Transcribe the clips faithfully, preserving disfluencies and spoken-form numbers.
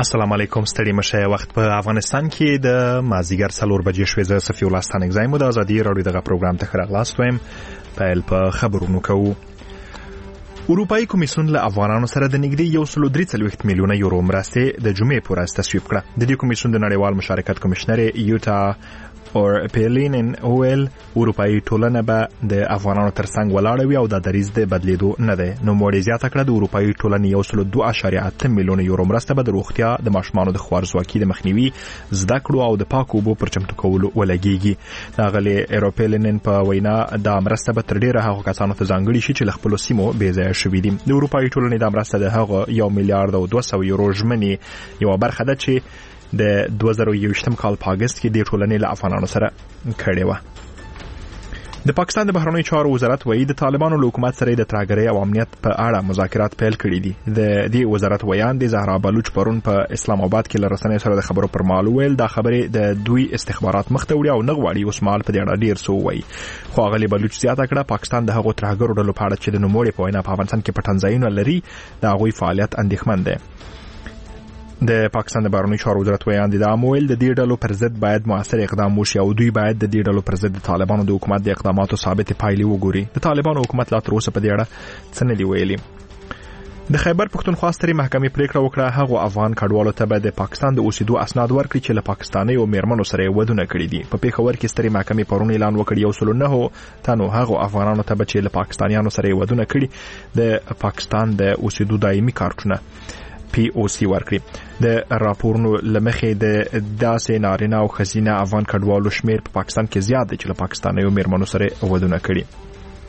السلام علیکم. ستړي مشه. وخت په افغانستان کې د مازیګر څلور بجې شوې. زه صفي الله ستانک زایم د ازادي راډیو دغه پروګرام ته راغلاست وایم. پیل په خبرونو کوو. اروپایي کمیسیون له افغانانو سره د نږدې یو سل درې څلوېښت میلیونه یورو مرستې د جمعې په ورځ تصویب کړه. د دې کمیسیون د نړیوال مشارکت کمشنر یوتا اور پیلینن اویل اروپایي ټولنه به د افغانانو ترڅنګ ولاړ وي او د دریز د بدلیدو نه ده. نو موړي زیاته کړه د اروپایي ټولنې یو سل دوه اعشاریه اته میلیونه یورو مرسته به د روغتیا د ماشومانو د خوارزواکۍ د مخنیوي زده کړو او د پاکو اوبو پر چمتو کولو ولګيږي. داغلي ایروپیلینن په وینا د مرسته به تر ډیره هغه کسانو ته ځانګړي شي چې خپل سیمو بې ځای شوي دي. د اروپایي ټولنې د مرسته د هغه یو میلیارډ او دوه سوه یورو ژمنې یو برخه ده چې د دوه زره یوویشتم کال په اگست کې د ټولنې له افغانانو سره کړې و. د پاکستان د بهرنیو چارو وزارت وایي د طالبانو له حکومت سره د ترهګرۍ او امنیت په اړه مذاکرات پیل کړي دي. د دې وزارت ویان د زهرا بلوچ پرون په اسلام آباد کې له رسنیو سره د خبرو پر مهال ویل دا خبرې د دوی استخبارات مخ ته وړي او نه غواړي اوس مهال په دې اړه ډیر څه وایي. خو هغه بلوچ زیاته کړه پاکستان د هغو ترهګرو ډلو په اړه چې د نوموړي په وینا په افغانستان کې پټنځایونه لري د هغوی فعالیت اندېښمن دی. د پاکستان د بهرنیو چارو وزارت ویان دي د امویل د دې ډلو پر ضد باید موثر اقدام وشي او دوی باید د دې ډلو پر ضد د طالبانو د حکومت د اقداماتو ثابت پایلې وګوري. د طالبانو حکومت لا تر اوسه په دې اړه څه نه دی ویلي. د خیبر پښتونخوا سترې محکمې پریکړه وکړه هغه افغان کډوالو ته به د پاکستان د اوسېدو اسناد ورکړي چې له پاکستاني او میرمنو سره ودونه کړي دي. په پیښور کې سترې محکمې پرون اعلان وکړ یو سل نه تنو هغه افغانانو ته چې له پاکستانیانو سره ودونه کړي د پاکستان د اوسېدو دایمي کارتونه پی او سی ورکړي. د راپورونو لمخې د داسې نارینه او ښځینه افغان کډوالو شمیر په پاکستان کې زیات دی چې له پاکستانیو میرمنو سره ودونه کړي.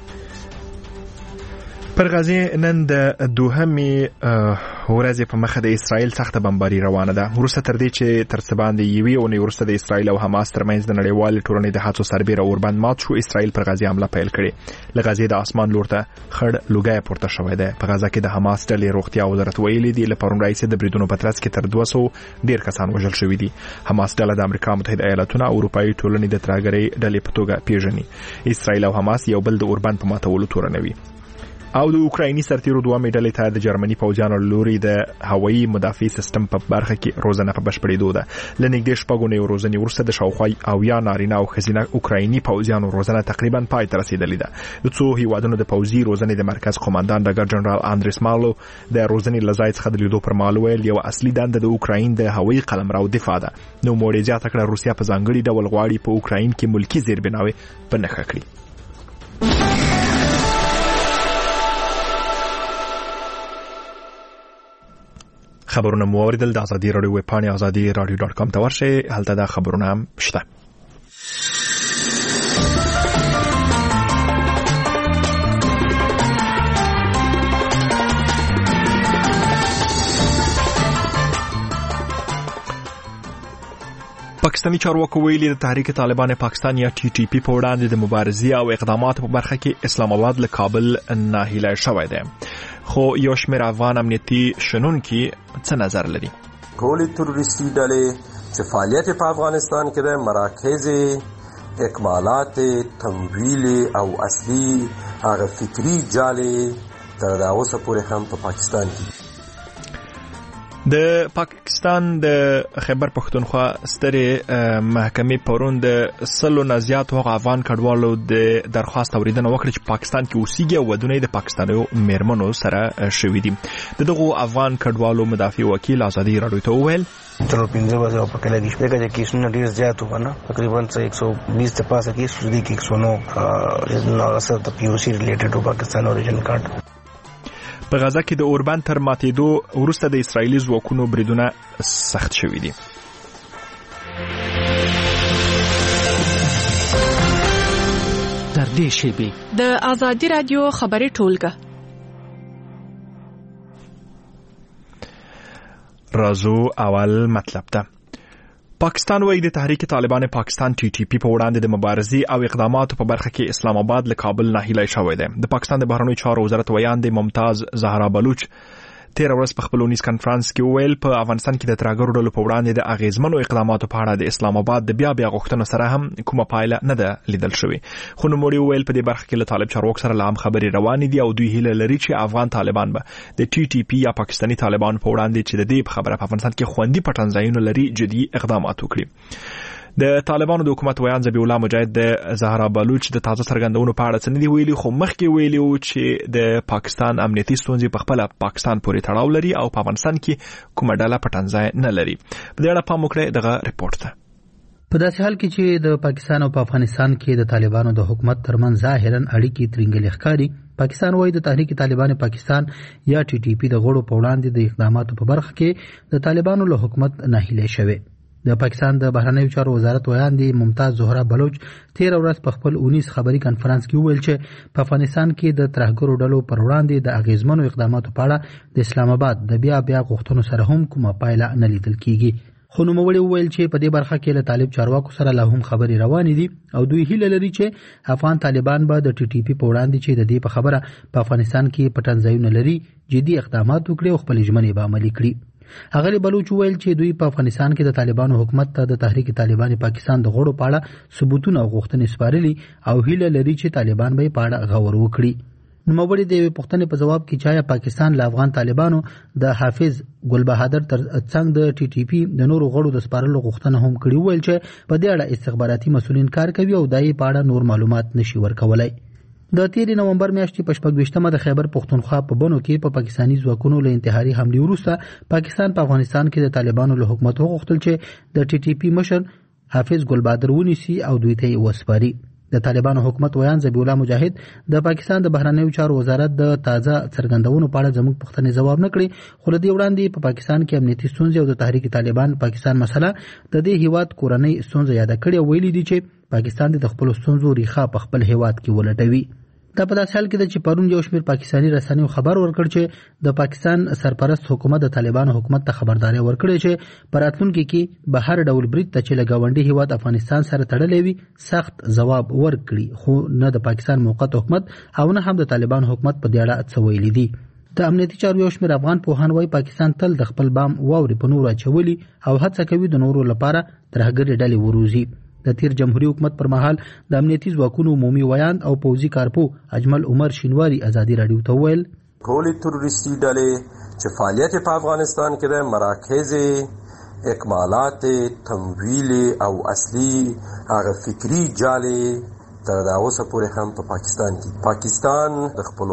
پر غزه نن د دوهمې ورځې په مخه د اسرائیل سخته بمباري روانه ده. وروسته تر دې چې تر څه باندې یوې اونۍ وروسته د اسرائیل او حماس ترمنځ د نړیوال ټولنې د هڅو سربېره اوربند مات شو، اسرائیل پر غزه حمله پیل کړې. له غزې د اسمان لور ته خړ لوګی پورته شوی دی. په غزه کې د حماس ډلې روغتیا وزارت ویلي دی له پرون راهیسې د بریدونو په ترڅ کې تر دوه سوه ډیر کسان وژل شوي دي. حماس ډله د امریکا متحده ایالاتونو او اروپایي ټولنې د ترهګرۍ ډلې په توګه پیژني. اسرائیل او حماس یو بل د اوربند په ماتولو تورنوي. او د اوکرایني سرتیرو دوه میډلې ته د جرمني پوځیانو لوري د هوایي مدافع سیستم په برخه کې روزنه په بشپړېدو ده. لنګدې شپږو نه روزنې ورسته د شاوخوا او یا نارینه او ښځینه اوکرایني پوځیانو روزنه تقریبا پای ته رسیدلې ده. د څو هیوادونو د پوځي روزنې د مرکز قوماندان ډګر جنرال اندریس مالو د روزنې لزای څخه د لیدو پر مهال ویل یو اصلي دنده د اوکراین د هوایي قلمرو دفاع ده. نو موړي زیاته کړه روسیا په ځانګړي ډول غواړي په اوکراین کې ملکی زیربناوي په نښه کړي. خبرونه مو اوریدل. د ازادي راډیو ویب پاڼه ازادي راډیو ډاټ کام ته ورشئ. هلته دا خبرونه هم شته. پاکستاني چارواکو ویلي د تحریک طالبان پاکستان یا ټي ټي پی په وړاندې د مبارزې او اقداماتو په برخه کې اسلام آباد له کابل ناهیلی شوی دی. خو یو شمېر افغان امنیتي شنونکي څه نظر لري؟ ټولې تروریستي ډلې چې فعالیت په افغانستان کې د مراکز اکمالات تمویل او اصلي هغه فکری جالې تر دا اوسه پورې هم په پاکستان کې. د پاکستان د خیبر پښتونخوا سترې محکمې پرون د سلو نه زیاتو هغه افغان کډوالو د درخواست اوریدنه وکړه چې پاکستان کې اوسېږي او ودونه د پاکستانیو میرمنو سره شوي دي. د دغو افغان کډوالو مدافع وکیل ازادي راډیو ته وویل تر پنځه بجې په کله کې شپږ کې کیسونه ډیر زیات وونه تقریبا ایک سو بیس ته پاسه کیس دي کې ایک سو نو نو اثر د پی او سی ریلیټډ ټو پاکستان اوریجن کارت. په غزه کې د اوربند تر ماتېدو وروسته د اسرایلي ځواکونو بریدونه سخت شوي دي. تر دې شیبې د ازادي راډیو خبري ټولګه رازو اول مطلب ته. پاکستان وایي د تحریک طالبان پاکستان ټي ټي پی په وړاندې د مبارزې او اقداماتو په برخه کې اسلام آباد له کابل ناهیلی شوی دی. د پاکستان د بهرنیو چارو وزارت ویان د ممتاز زهرا بلوچ تیر ورځ په خپل اونیز کانفرنس کې ویل په افغانستان کې د ترهګرو ډلو په وړاندې د اغیزمنو اقداماتو په اړه د اسلام آباد د بیا بیا غوښتنو سره هم کومه پایله نه ده لیدل شوې. خو نوموړي ویل په دې برخه کې له طالب چارواکو سره لا هم خبرې روانې دي او دوی هیله لري چې افغان طالبان به د ټي ټي پی یا پاکستاني طالبانو په وړاندې چې د دې په خبره په افغانستان کې خوندي پټنځایونه لري جدي اقدامات وکړي. د طالبانو د حکومت ویان ذبیح الله مجاهد د زهرا بلوچ د تازه څرګندونو په اړه څه نه دی ویلي، خو مخکې ویلي و چې د پاکستان امنیتي ستونزې په خپله پاکستان پورې تړاو لري او په افغانستان کې کومه ډله پټنځای نه لري. په دې اړه پام وکړئ دغه ریپورت ته. په داسې حال کې چې د پاکستان او په افغانستان کې د طالبانو د حکومت ترمنځ ظاهرا اړیکې ترنګلې ښکاري، پاکستان وايي د تحریک طالبان پاکستان یا ټي ټي پی د غړو په وړاندې د اقداماتو په برخه کې د طالبانو له حکومت ناهیلې شوی. د پاکستان د بهرنیو چارو وزارت ویاندې ممتاز زهرا بلوچ تیر ورځ په خپل اونیز خبري کانفرنس کې وویل چې په افغانستان کې د ترهګرو ډلو پر وړاندې د اغیزمنو اقداماتو په اړه د اسلام آباد د بیا بیا غوښتنو سره هم کومه پایله نه لیدل کیږي. خو نوموړي وویل چې په دې برخه کې له طالب چارواکو سره لا هم خبرې روانې دي او دوی هیله لري چې افغان طالبان به د ټي ټي پی په وړاندې چې د دې په خبره په افغانستان کې پټنځایونه لري جدي اقدامات وکړي او خپل ژمنې به عملي کړي. اغلی بلوچ ویل چې دوی په افغانستان کې د طالبانو حکومت ته د تحریک طالبان پاکستان د غړو په اړه ثبوتونه او غوښتنې سپارلي او هیله لري چې طالبان به په اړه غور وکړي. نوموړي د یوې پوښتنې په جواب کې چې پاکستان له افغان طالبانو د حافظ ګل بهادر تر څنګ د ټي ټي پی د نورو غړو د سپارلو غوښتنه هم کړې، ویل چې په دې اړه استخباراتي مسؤلین کار کوي او دای په اړه نور معلومات نشي ورکولای. د تیر نومبر میاشتې په شپږویشتمه د خیبر پښتونخوا په بنو کې په پاکستاني ځواکونو له انتحاري حملې وروسته پاکستان په افغانستان کې د طالبانو له حکومت وغوښتل چې د ټي ټي پی مشر حافظ ګل بهادر ونیسي او دوی ته وسپاري. د طالبانو حکومت ویان ذبیح الله مجاهد د پاکستان د بهرنیو چارو وزارت د تازه څرګندونو په اړه زموږ پوښتنې جواب نه کړي، خو له دې وړاندې په پاکستان کې امنیتي ستونزې او د تحریک طالبان پاکستان مسله د دې هیواد کورنۍ ستونزه یاد کړې او ویلي دي چې پاکستان د خپل ستونزو ریښه په خپل هیواد کې ولټوي. دا په داسې حال کې ده چې پرون یو شمېر پاکستاني رسنیو خبر ورکړ چې د پاکستان سرپرست حکومت د طالبانو حکومت ته خبرداري ورکړې چې په راتلونکي کې به هر ډول برید ته چې له ګاونډي هیواد افغانستان سره تړلی وي سخت ځواب ورکړي، خو نه د پاکستان موقت حکومت او نه هم د طالبانو حکومت په دې اړه څه ویلي دي. د امنیتي چارو یو شمېر افغان پوهان وايي پاکستان تل د خپل بام واوري په نورو اچولي او هڅه کوي د نورو لپاره ترهګرې ډلې وروزي. د تیر جمهوریت حکومت پر مهال د امنیتي ځواکونو عمومي ویاند او پوځي کارپو اجمل عمر شینواری ازادي رادیو ته ویل ټولې تروریستي ډلې چې فعالیت په افغانستان کې د مراکز اکمالات تمویل او اصلي هغه فکری جالې تر دا اوسه پورې هم په پاکستان کې پاکستان د خپل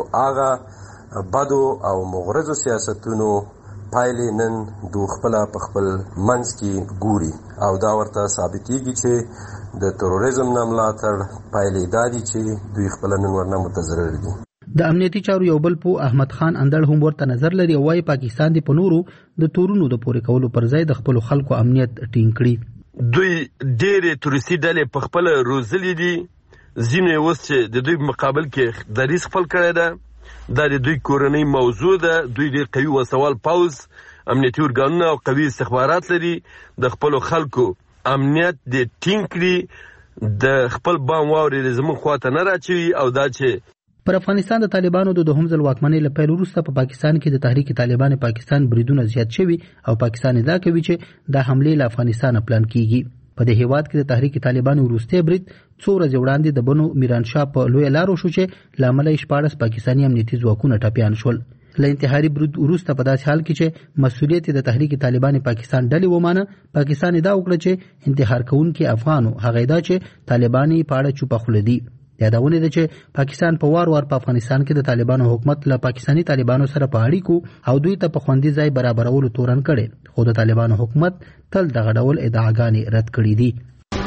هغه بدو او مغرضو سیاستونو پایلې نن دوی خپل په خپل منځ کې ګوري او دا ورته ثابتېږي چې د تروریزم نه ملاتړ پایلې دا دي چې دوی خپل نن ورنه متضرر دي. د امنیتي چارو یو بل پو احمد خان اندړ هم ورته نظر لري او وايي پاکستان د پنورو د تورونو د پورې کولو پر ځای د خپل خلکو امنیت ټینګ کړي. دوی ډېرې تروریستي ډلې په خپل روزلې دي، ځینې اوس چې د دوی مقابل کې دریځ خپل کړی ده، دا د دوی کورنۍ موضوع ده. دوی ډېر قوي وسوال پوځ، امنیتي ارګانونه او قوي استخبارات لري. د خپلو خلکو امنیت د ټینګ کړي، د خپل بام واورې زموږ خواته نه راچوي او دا چې پر افغانستان د طالبانو د دوهم ځل واکمنۍ له پیل وروسته په پاکستان کې د تحریک طالبان پاکستان بریدونه زیات شوي او پاکستان ادعا کوي چې دا حملې له افغانستان پلان کیږي. په دې هیواد کې د تحریک طالبان وروستی برید څو ورځې وړاندې د بنو میرانشاه په لویه لارو شو چې له امله یې شپاړس پاکستاني امنیتي ځواکونه ټپیان شول. له انتحاري برید وروسته په داسې حال کې چې مسؤلیت د تحریک طالبان پاکستان ډلې ومانه، پاکستان ادعا وکړه چې انتحار کوونکي افغانو هغه ادعا چې طالبان په اړه چوپه خوله دي. یادونه ده چې پاکستان په وار وار په افغانستان کې د طالبانو حکومت له پاکستاني طالبانو سره په اړیکو او دوی ته په خوندي ځای برابرولو تورن کړي، خو د طالبانو حکومت تل دغه ډول ادعاګانې رد کړې دي.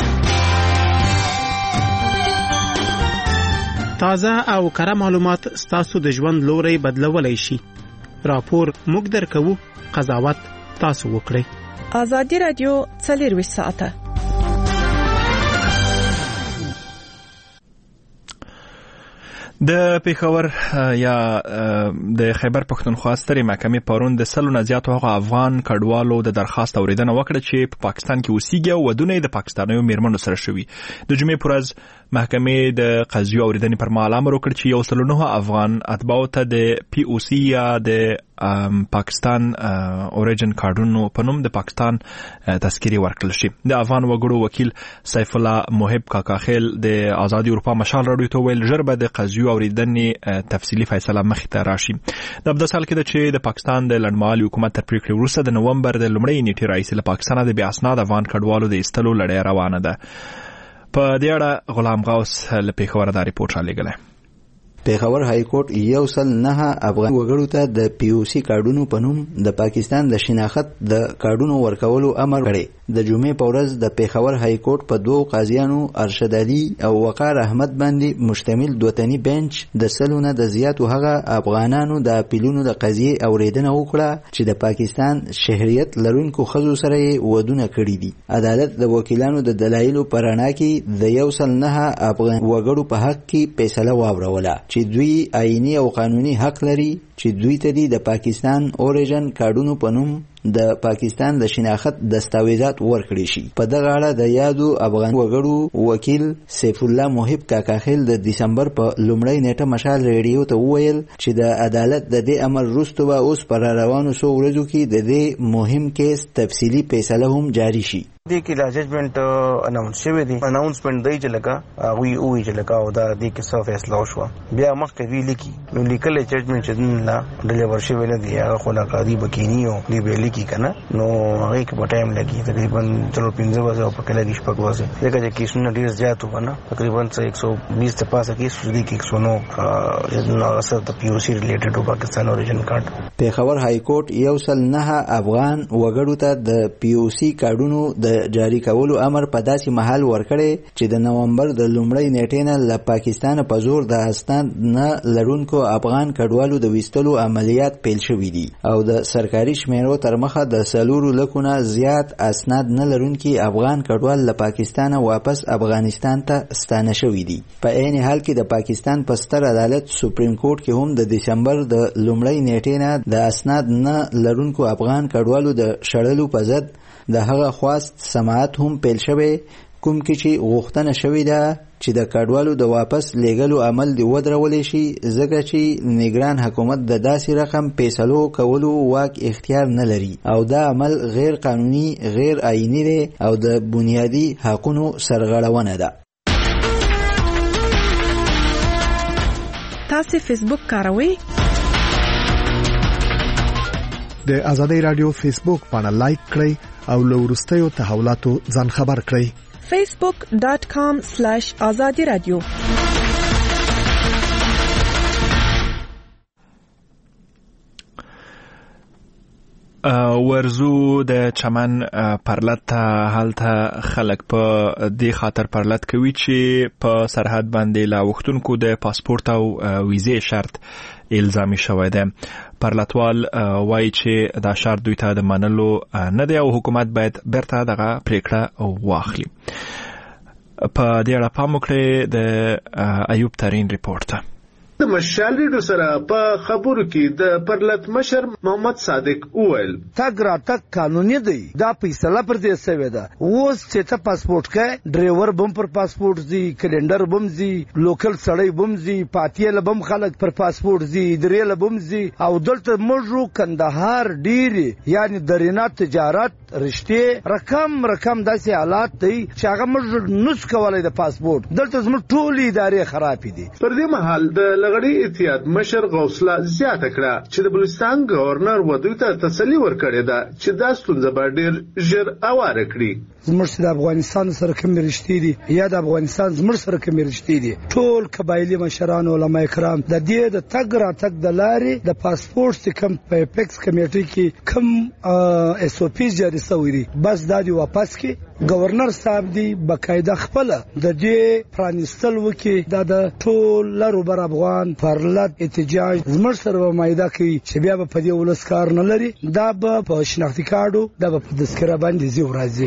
تازه او کره معلومات ستاسو د ژوند لوري بدلولای شي. راپور موږ درکوو، قضاوت تاسو وکړئ. ازادي رادیو څلور ساعته د پیښور یا د خیبر پښتونخوا سترې محکمې پرون د سلو نه زیاتو هغو افغان کډوالو د درخواست اوریدنه وکړه چې په پاکستان کې اوسېږي او ودونه یې د پاکستانیو میرمنو سره شوي. د جمعې پر ورځ محکمې د قضیو اوریدنې پر مهال امر وکړ چې یو سل او نهه افغان اتباعو ته د پی او سی یا د پاکستان اوریجن کارډونو په نوم د پاکستان تذکیرې ورکړل شي. د افغان وګړو وکیل سیف الله محب کاکاخیل د آزادي اروپا مشال راډیو ته ویل ژر به د قضیو اوریدنې تفصیلي فیصله مخې ته راشي. د همدا سال کې چې د پاکستان د لنډمهالي حکومت تر پریکړې وروسته د نومبر د لومړۍ نیټې راهیسې له پاکستانه د بې اسناده افغان کډوالو د ایستلو لړۍ روانه ده. په دې اړه غلام غوث له پېښوره دا ریپورټ رالیږلی. پیښور های کورټ یو سل نه افغان وګړو ته د پی او سی کارډونو په نوم د پاکستان د شناخت د کارډونو ورکولو امر کړی. د جمعې په ورځ د پیښور های کورټ په دوو قاضیانو ارشد علي او وقار احمد باندې مشتمل دوه تنی بنچ د سلونه د زیاتو هغه افغانانو د اپیلونو د قضیې اوریدنه وکړه چې د پاکستان شهریت لرونکو ښځو سره یې ودونه کړي دي. عدالت د وکیلانو د دلایلو په رڼا کې د یو سل نه افغان وګړو په حق کې فیصله واوروله چې دوی آئینی او قانوني حق لري چې دوی ته د پاکستان اوریجن کارډونو په نوم د پاکستان د شناخت دستاویزات ورکړي شي. په دغه اړه د یادو افغان وګړو وکیل سیف الله محب کاکاخیل د دسمبر په لومړۍ نیټه مشال ریډیو ته وویل چې د عدالت د دې امر وروسته به اوس پر روانو څو ورځو کې د دې مهم کیس تفصیلي فیصله هم جاری شي. دې کې لا ججمنټ اناونس شوی دی. اناونسمنت دی چې لکه وی او وی چې لکه او دا دې کې څه فیصله وشوه بیا مخکې وی لیکي نو لیکل ججمنټ چې نه ډیلیور شوی نه دی هغه خو لا قاضي بکینی او دی به لیکي کنه نو هغه کې په ټایم لګي تقریبا چلو پنځه ورځې په کله کې شپږ ورځې دغه چې کیسونه ډیر زیات ونه تقریبا ایک سو بیس ته پاسه کیس دي کې ایک سو نو نو اثر د پی او سی ریلیټډ ټو پاکستان اوریجن کارت. پیښور های کورټ یو سل نه افغان وګړو ته د پی او سی کارډونو د جاری کولو امر په داسې محل ورکړي چې د نومبر د لومړۍ نیټې نه له پاکستان په زور د اسناد نه لرونکو افغان کډوالو د ویستلو عملیات پیل شوي دي او د سرکاري شمیرو تر مخه د سلورو لکونه زیات اسناد نه لرونکي افغان کډوال له پاکستان واپس افغانستان ته ستانه شوي دي. په عین حال کې د پاکستان په ستر عدالت سپریم کورټ کې هم د دسمبر د لومړۍ نیټې نه د اسناد نه لرونکو افغان کډوالو د شړلو په ضد د هغه خواست سماعت هم پیل شوی کوم کې چې غوښتنه شوې ده چې د کډوالو د واپس لیږلو عمل دی ودرولې شي ځکه چې نگران حکومت د داسې رقم فیصلو کولو واک اختیار نه لري او دا عمل غیر قانوني غیر آئینی دی او د بنیادی حقونو سرغړونه ده. تاسو فیسبوک کاروئ؟ د آزادۍ رادیو فیسبوک باندې لایک کړئ او له وروستیو تحولاتو ځان خبر کړئ. facebook dot com slash azadi radio. ورزو د چمن پرلط هلته خلک په دې خاطر پرلط کوي چې په سرحد باندې لا وختونکو د پاسپورت او ویزې شرط الزامي شوی دی. پرلطوال وایي چې دا شرط دوی ته د منلو نه دی او حکومت باید بیرته دغه پریکړه واخلي. په دې اړه پام وکړئ د ایوب ترین ریپورت. د مشال ریډیو سره په خبرو کې د پرلط مشر محمد صادق وویل تګ را تګ قانوني دی دا فیصله پر دې شوې ده اوس چې ته پاسپورت کې ډرایور بم پر پاسپورت زی کلندر بم زی لوکل سړی بم زی پاتیل بم خلک پر پاسپورت زی دریل بم زی او دلته مجرو کندهار ډیری یعنی درینه تجارت رشته رقم رقم داسې حالات دی چې هغه مجر نس کولای د پاسپورت دلته زموږ ټولې ادارې خراب دي. پر دې مهال د لغړی اتحاد مشر غوثله زیاته کړه چې د بلوچستان گورنر ودوی ته تسلی ورکړې ده چې دا ستونزه به ډېر ژر اواره کړي. زموږ د افغانستان سره کوم رشتې دي یا د افغانستان زموږ سره کوم رشتې دي ټول قبایلی مشران علما کرام د دې د تګ را تګ د لارې د پاسپورت کم په اپیکس کمیټې کې کم اس او پی جاری شوی دی بس دا دی واپس کې گورنر صاحب دی بقاعده خپل د دې پرانستل وکي د ټول لرو بر افغان پرلط احتجاج زموږ سره مایده کوي چې بیا په دې ولس کار نه لري دا په شناختی کارډو دا په تذکره باندې زی ورځي. یادوي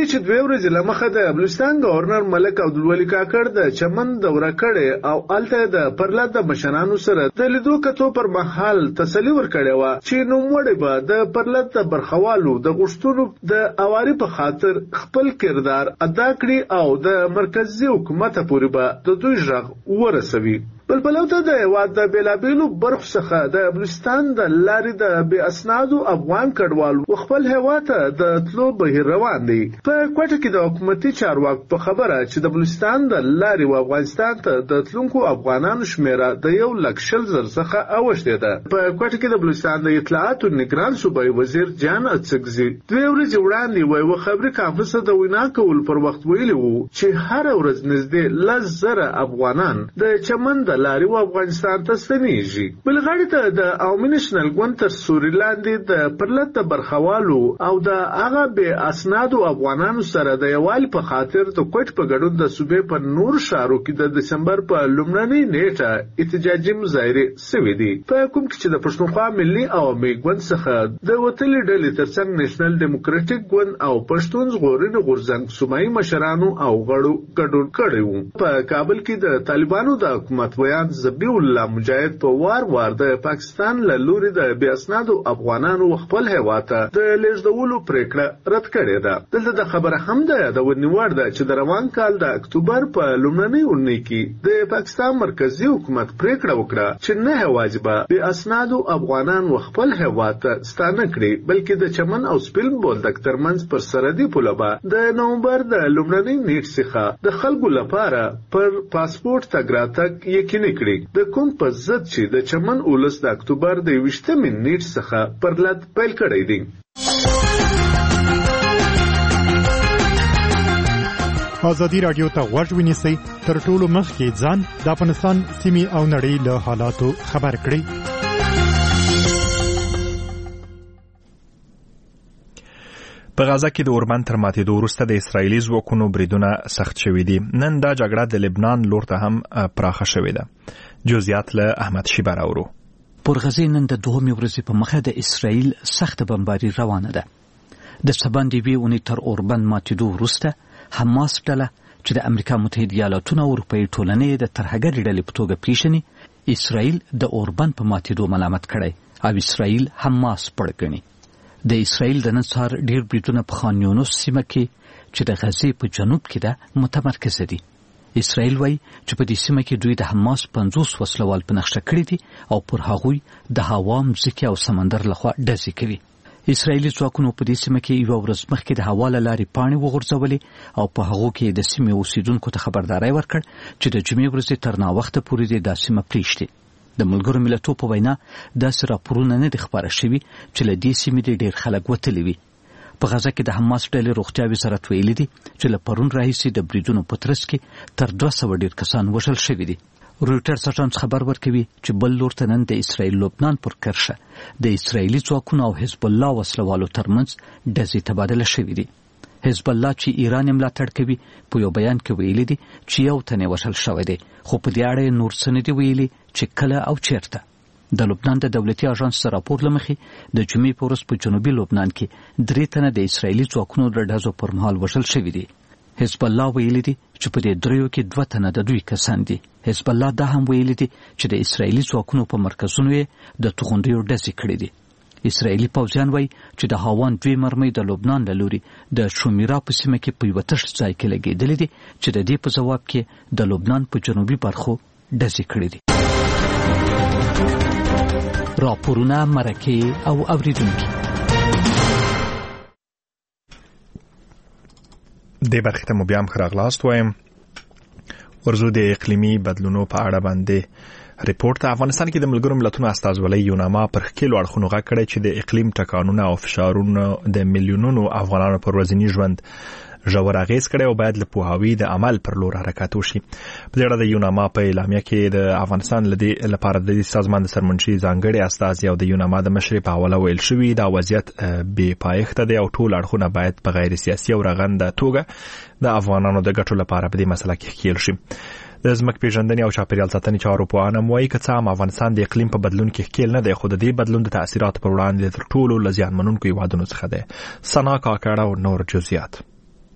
وی چې دوه ورځې لمخه د بلوچستان گورنر ملک عبدالولي کاکړ د چمن دوره کړې او الته د پرلط د مشرانو سره د لیدو کتو پر مهال تسلی ورکړې و چې نوموړی به د پرلط د برخوالو د غوښتنو د اواري په خاطر خپل کردار ادا کړي او د مرکزی حکومت پورې به د دوی ژغ ورسوي. بلبلو ته د هیواد د بیلابیلو برخو څخه د بلوچستان د لارې د بې اسنادو افغان کډوالو خپل هیواد ته د تلو بهیر روان دي. په کوټه کې د حکومتي چارواکو په خبره چې د بلوچستان د لارې و افغانستان ته د تلونکو افغانانو شمیره د یو لک شل زر څخه اوښتې ده. په کوټه کې د بلوچستان د اطلاعاتو نگران صوبایي وزیر جان اڅکزي دوه ورځې وړاندې وایي و خبري کانفرنس د وینا کول پر وخت ویلي وو چې هر ورځ نږدې لس زره افغانان د چمن د لاري و افغانستان ته ستنیږي. بلغړی ته د عوامي نېشنل ګوند تر سوري لاندې د پرلط د برخوالو او د هغه بې اسنادو افغانانو سره د یووالي په خاطر د کوټ په ګډون د صوبې په نور ښارو کې د دسمبر په لومړنۍ نیټه احتجاجي مظاهرې سوي دي. په کوم کې چې د پښتونخوا ملي عوامي ګوند څخه د وتلې ډلې ترڅنګ نېشنل ډیموکراټیک ګوند او پښتون ژغورنې غورځنګ سومایي مشرانو او غړو ګډون کړی وو. په کابل کې د طالبانو د حکومت ویان زبی الله مجاهد په وار وار د پاکستان له لوري د بې اسنادو افغانانو خپل هیواد ته د لیږدولو پریکړه رد کړې ده. دلته د خبره هم ده د ونیوړ ده چې د روان کال د اکتوبر په لومړنۍ اونۍ کې د پاکستان مرکزی حکومت پریکړه وکړه چې نه هواجب بې اسنادو افغانان خپل هیواد ته ستانه کړي بلکې د چمن او سپلم بولدک ترمنځ پر سرحدي پوله به د نومبر د لومړنۍ نیټ څخه د خلکو لپاره پر پاسپورت تګ راتګ یقیني کړي. د کوم په ضد چې د چمن اولس د اکتوبر د یوویشتمې نیټ څخه پرلط پیل کړی دی. ازادي راډیو ته غوږ ونیسئ تر ټولو مخکې ځان د افغانستان سیمې او نړۍ له حالاتو خبر کړئ. په غزه کې د اوربند تر ماتېدو وروسته د اسرایلي ځواکونو بریدونه سخت شوي دي. نن دا جګړه د لبنان لور ته هم پراخه شوې ده. جزئیات له احمد شیبه راوړو. پر غزه نن د دوهمې ورځې په مخه د اسرایل سخت بمباري روانه ده. د سباندې وی اونۍ تر اوربند ماتېدو وروسته حماس ډله چې د امریکا متحده ایالاتونو او اروپایي ټولنې د ترهګرې ډلې په توګه پیژني اسرایل د اوربند په ماتېدو ملامت کړی او اسرایل حماس پړ ګڼي. د اسرایل د نن سهار ډېر بریدونه په خان یونس سیمه کې چې د غزې په جنوب کې ده متمرکز دي. اسرایل وایي چې په دې سیمه کې دوی د حماس پنځوس وسلوال په نقشه کړي دي او پر هغوی د هوا، مځکې او سمندر لخوا ډزې کوي. اسرایلي ځواکونو په دې سیمه کې یوه ورځ مخکې د هوا له لارې پاڼې وغورځولې او په هغو کې د سیمې اوسیدونکو ته خبرداری ورکړ چې د جمعې ورځې تر ناوخته پورې دې دا سیمه پرېږدي. د ملګرو ملتونو په وینا داسې راپورونه نه دي خپاره شوي چې له دې سیمې دې ډېر خلک وتلي وي. په غزه کې د حماس ډلې روغتیا وزارت ویلي دي چې له پرون راهیسې د بریدونو په ترڅ کې تر دوه سوه ډېر کسان وژل شوي دي. رویټرز اژانس خبر ورکوي چې بل لور ته نن د اسرایل لبنان پر کرښه د اسرایلي ځواکونو او حزب الله وسلوالو ترمنځ ډزې تبادله شوي دي. حزب الله چې ایران یې ملاتړ کوي په یو بیان کې ویلي دي چې یو تن یې وژل شوی دی، خو په دې اړه نور څه نه دي ویلي چې کله او چیرته. د لبنان د دولتي اژانس راپور له مخې د جمعې په ورځ په جنوبي لبنان کې درې تنه د اسرایلي ځواکونو د ډزو پر مهال وژل شوي دي. حزب الله ویلي دي چې په دې دریو کې دوه تنه د دوی کسان دي. حزب الله دا هم ویلي دي چې د اسرایلي ځواکونو په مرکزونو یې د توغندیو ډزې کړې دي. اسرایلي پوځیان وایي چې د هاوان دوی مرمۍ د لبنان له لوري د شومیرا په سیمه کې په یوه تش ځای کې لګېدلې دي چې د دې په ځواب کې د لبنان په جنوبي برخو ډزې کړې دي. راپورونه، مرکې او اوریدونکي. دې برخې ته مو بیا هم ښه راغلاست وایم. ورځو د اقلیمي بدلونو په اړه باندې ریپورت. افغانستان کې د ملګرو ملتونو استازولۍ یوناما پر ښکېلو اړخونو غږ کړی چې د اقلیم ټکانونه او فشارونو د میلیونونو افغانانو پر ورځني ژوند ژور اغېز کړی او باید له پوهاوي د عمل پر لور حرکت وشي. په دې اړه د یوناما په اعلامیه کې د افغانستان لپاره د دې سازمان د سرمنشي ځانګړي استازي او د یوناما د مشرې په حواله ویل شوي دا وضعیت بې پایښته دی او ټول اړخونه باید په غیر سیاسي او رغنده توګه د افغانانو د ګټو لپاره په دې مسله کې ښکېل شي. د ځمکپېژندنې او چاپیریال ساتنې چارو پوهان هم وایي که څه هم افغانستان د اقلیم په بدلون کې ښکېل نه دی، خو د دې بدلون د تاثیراتو پر وړاندې تر ټولو له زیانمنونکو هېوادونو څخه دی. ثنا کاکړ او نور جزئیات.